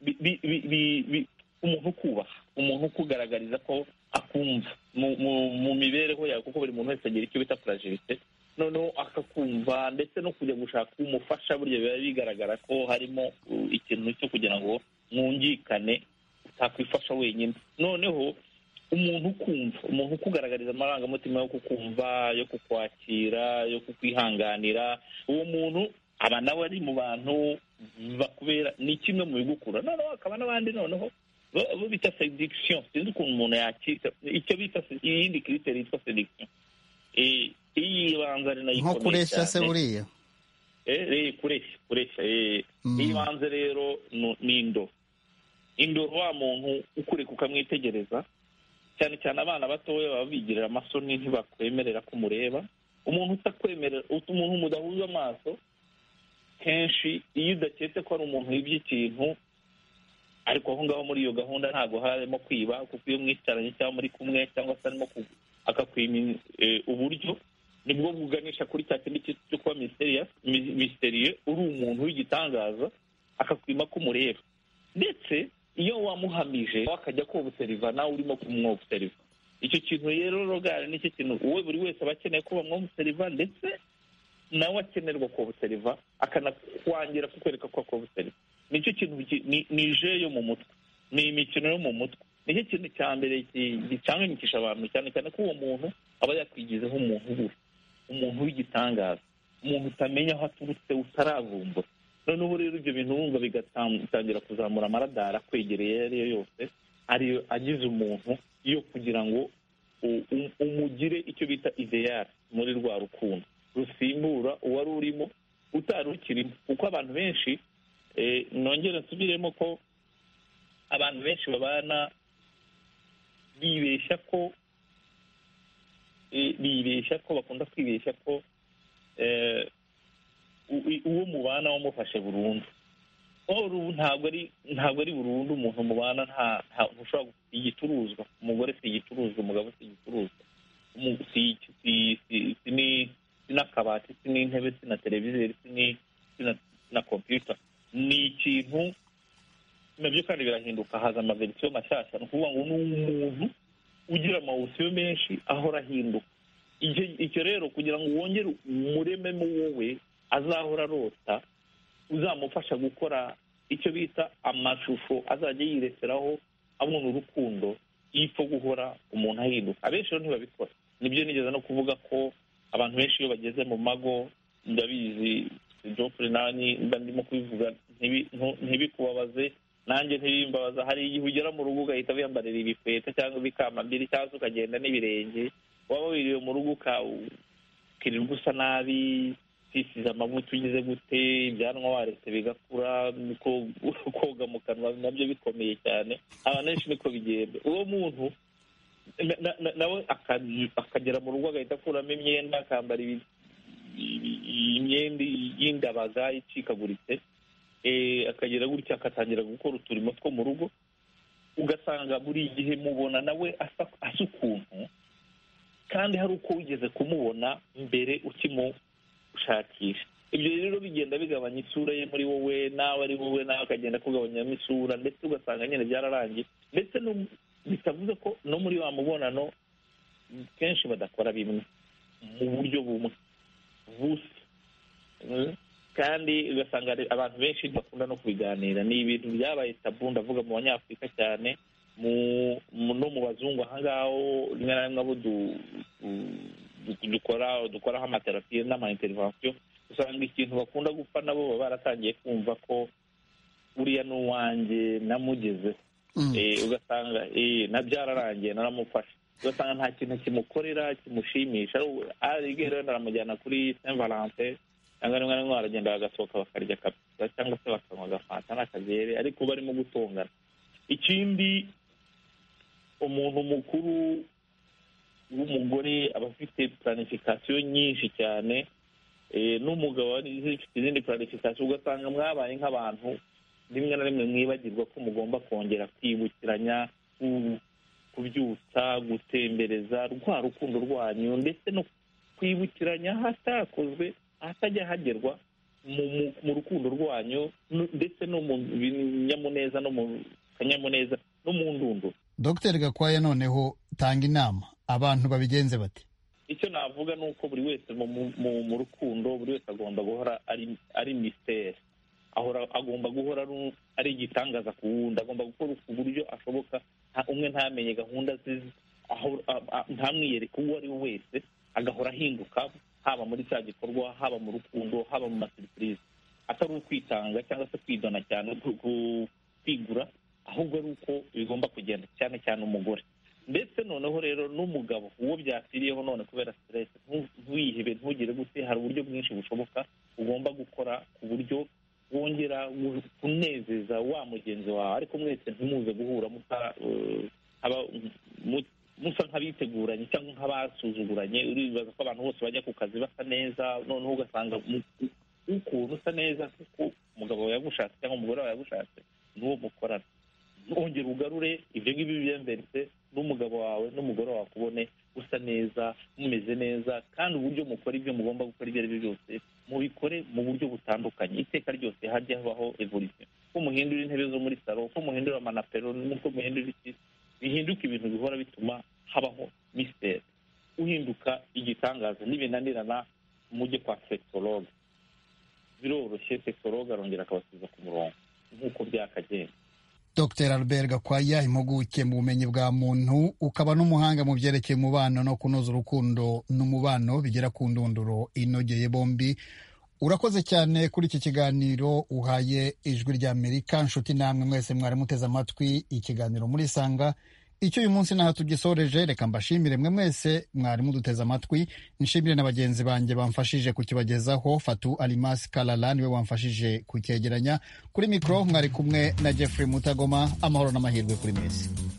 umuntu ukubaha, umuntu ukugaragariza ko akumva mu mibereho yawe, kuko buri muntu wese agira icyo bita fragilité. Noneho akakumva, ndetse no kujya gushaka umufasha, burya biba bigaragara ko harimo ikintu cyo kugira ngo mwungikane, utakwifasha wenyine. Noneho umuntu ukumva, umuntu ukugaragariza amarangamutima yo kukumva, yo kukwakira, yo kukwihanganira, uwo muntu aba nawe ari mu bantu bakubera, ni kimwe mu bigukura. Noneho hakaba n'abandi noneho bo bita séduction. Sinzi ukuntu umuntu yakita icyo bita iyindi kiriteri yitwa séduction. Iyi banza ari nayo nko kureshya se buriya kureshya. Iyi banza rero ni indoro, wa muntu ukureka ukamwitegereza, cyane cyane abana batoya baba bigirira amasoni, ntibakwemerera ko umureba. Umuntu utakwemerera, umuntu mudahuza amaso, kenshi iyo udaketse ko ari umuntu wibye ikintu, ariko aho ngaho muri iyo gahunda ntabwo harimo kwiba, kuko iyo mwicaranye cyangwa muri kumwe, cyangwa se arimo akakwima uburyo, nibwo buganisha kuri cya kindi cyo kuba misteriye, uri umuntu w'igitangaza, akakwima ko umureba. Ndetse iyo wamuhamije akajya kobuseriva, nawe urimo kumwobuseriva. Icyo kintu rero rogare nicyo kintu uwe buri wese aba akeneye ko bamwobuseriva, ndetse nawe akenerwa kobuseriva, akanakwangira kukwereka ko akobuseriva. Nicyo kintu ni je yo mu mutwe, ni imikino yo mu mutwe. Nicyo kintu cya mbere gicanganyikisha abantu, cyane cyane ko uwo muntu aba yakwigizeho umuntu w'igitangaza, umuntu utamenya aho aturutse, utaravumbura. Noneho rero ibyo bintu wumva bigatangira kuzamura amaradara akwegereye iyo ari yo yose, ariyo agize umuntu yo kugira ngo umugire icyo bita ideal muri rwa rukundo rusimbura uwari urimo utari ukirimo. Kuko abantu benshi, nongere nsubiremo ko abantu benshi babana bibeshya ko bakunda kwibeshya ko uwo mubana wamufashe burundu. Ntabwo ari burundu. Umuntu mubana ntushobora igicuruzwa. Umugore si igicuruzwa, umugabo si igicuruzwa, si n'akabati, si n'intebe, si na televiziyo, si na kompiyuta. Ni ikintu nabyo kandi birahinduka, haza amaverisiyo mashyashya. Ni ukuvuga ngo ni umuntu ugira amawusiyo menshi, ahora ahinduka. Icyo rero kugira ngo wongere umurememo wowe azahora arota, uzamufasha gukora icyo bita amashusho azajya yireseraho abona urukundo, yipfa guhora umuntu ahinduka. Abenshi rero ntibabikora. Nibyo nigeze no kuvuga ko abantu benshi iyo bageze mu mago, ndabizi Geoffrey nani ndimo kubivuga, ntibikubabaze, nanjye ntibimbabaza. Hari igihe ugera mu rugo ugahita wiyambarira ibikweta cyangwa ibikamambiri, cyangwa ukagenda n'ibirenge, waba wiriwe mu rugo ukirirwa usa nabi, utisize amavuta ugize gute, ibyanwa waretse bigakura, koga mu kanwa nabyo bikomeye cyane. Abantu benshi niko bigenda. Uwo muntu nawe akagera mu rugo agahita akuramo imyenda, akambara imyenda y'indabaga icikaguritse, akagera gutya akatangira gukora uturimo two mu rugo, ugasanga buri gihe mubona nawe asa ukuntu, kandi hari uko wigeze kumubona mbere ukimushakisha. Ibyo rero bigenda bigabanya isura ye muri wowe, nawe ari wowe nawe akagenda kugabanyamo isura, ndetse ugasanga nyine byararangiye. Ndetse bitavuze ko no muri wa mubonano kenshi badakora bimwe mu buryo bumwe busa, kandi ugasanga abantu benshi bakunda no kubiganira. Ni ibintu byabaye tabu, ndavuga mu banyafurika cyane, no mu bazungu aha ngaho rimwe na rimwe abo dukoraho amaterapiye n'amaintervention, usanga ikintu bakunda gupfa nabo baba baratangiye kumva ko uriya ni uwanjye namugezeho. Ugasanga byararangiye naramufasha, ugasanga nta kintu kimukorera kimushimisha. Rero naramujyana kuri Saint Valentin, cyangwa rimwe na rimwe baragenda bagasohoka bakarya kapita cyangwa se bakanywa agafanta n'akagere, ariko barimo gutongana. Ikindi, umuntu mukuru w'umugore aba afite planification nyinshi cyane, n'umugabo afite izindi planification, ugasanga mwabaye nk'abantu rimwe na rimwe mwibagirwa ko mugomba kongera kwibukiranya, kubyutsa, gutembereza rwa rukundo rwanyu, ndetse no kwibukiranya hatakozwe, hatajya hagerwa mu rukundo rwanyu, ndetse no mu binyamuneza, no mu kanyamuneza, no mu ndunduro. Dr. Gakwaya, noneho tanga inama abantu babigenze bate? Icyo navuga ni uko buri wese mu rukundo, buri wese agomba guhora ari mystère, agomba guhora ari igitangaza ku wundi, agomba gukora ku buryo ashoboka, umwe ntamenye gahunda ze, ntamwiyereke uwo ari we wese, agahora ahinduka, haba muri cya gikorwa, haba mu rukundo, haba mu masurprise, atari ukwitanga cyangwa se kwidona cyane, kwigura, ahubwo ari uko bigomba kugenda, cyane cyane umugore. Ndetse noneho rero n'umugabo, uwo byasiriyeho none kubera stress, ntuyihebe, ntugire gute, hari uburyo bwinshi bushoboka ugomba gukora ku buryo wongera kunezeza wa mugenzi wawe, ariko mwese ntimuze guhura musa nk'abiteguranye cyangwa nk'abasuzuguranye. Uribaza ko abantu bose bajya ku kazi basa neza, noneho ugasanga ukuntu usa neza kuko umugabo wawe yagushatse cyangwa umugore wawe yagushatse n'uwo mukorana. Ongera ugarure ibyo ngibyo byemberetse, n'umugabo wawe n'umugore wawe akubone usa neza, mumeze neza, kandi uburyo mukora ibyo mugomba gukora ibyo ari byo byose mubikore mu buryo butandukanye. Iteka ryose hajya habaho evolution, ko muhindura intebe zo muri salo, ko muhindura amanapero, nuko muhindura iki, bihinduka ibintu bihora bituma habaho mystère. Uhinduka igitangaza, n'ibinanirana mujye kwa sexologue, biroroshye, sexologue arongera akabasubiza ku murongo nk'uko byakagenda. Dr. Albert Gakwaya, impuguke mu bumenyi bwa muntu, ukaba n'umuhanga mu byerekeye umubano no kunoza urukundo n'umubano bigera ku ndunduro inogeye bombi. Urakoze cyane kuri iki kiganiro uhaye Ijwi ry'Amerika. Nshuti namwe mwese mwari muteze amatwi ikiganiro muri Sanga. Icyo uyu munsi naho tugisoreje, reka mbashimire mwe mwese mwari muduteze amatwi. Nshimire na bagenzi banjye bamfashije kukibagezaho, Fatu Alimas Kalala niwe wamfashije kucyegeranya. Kuri mikro mwari kumwe na Jeffrey Mutagoma. Amahoro n'amahirwe kuri mwese.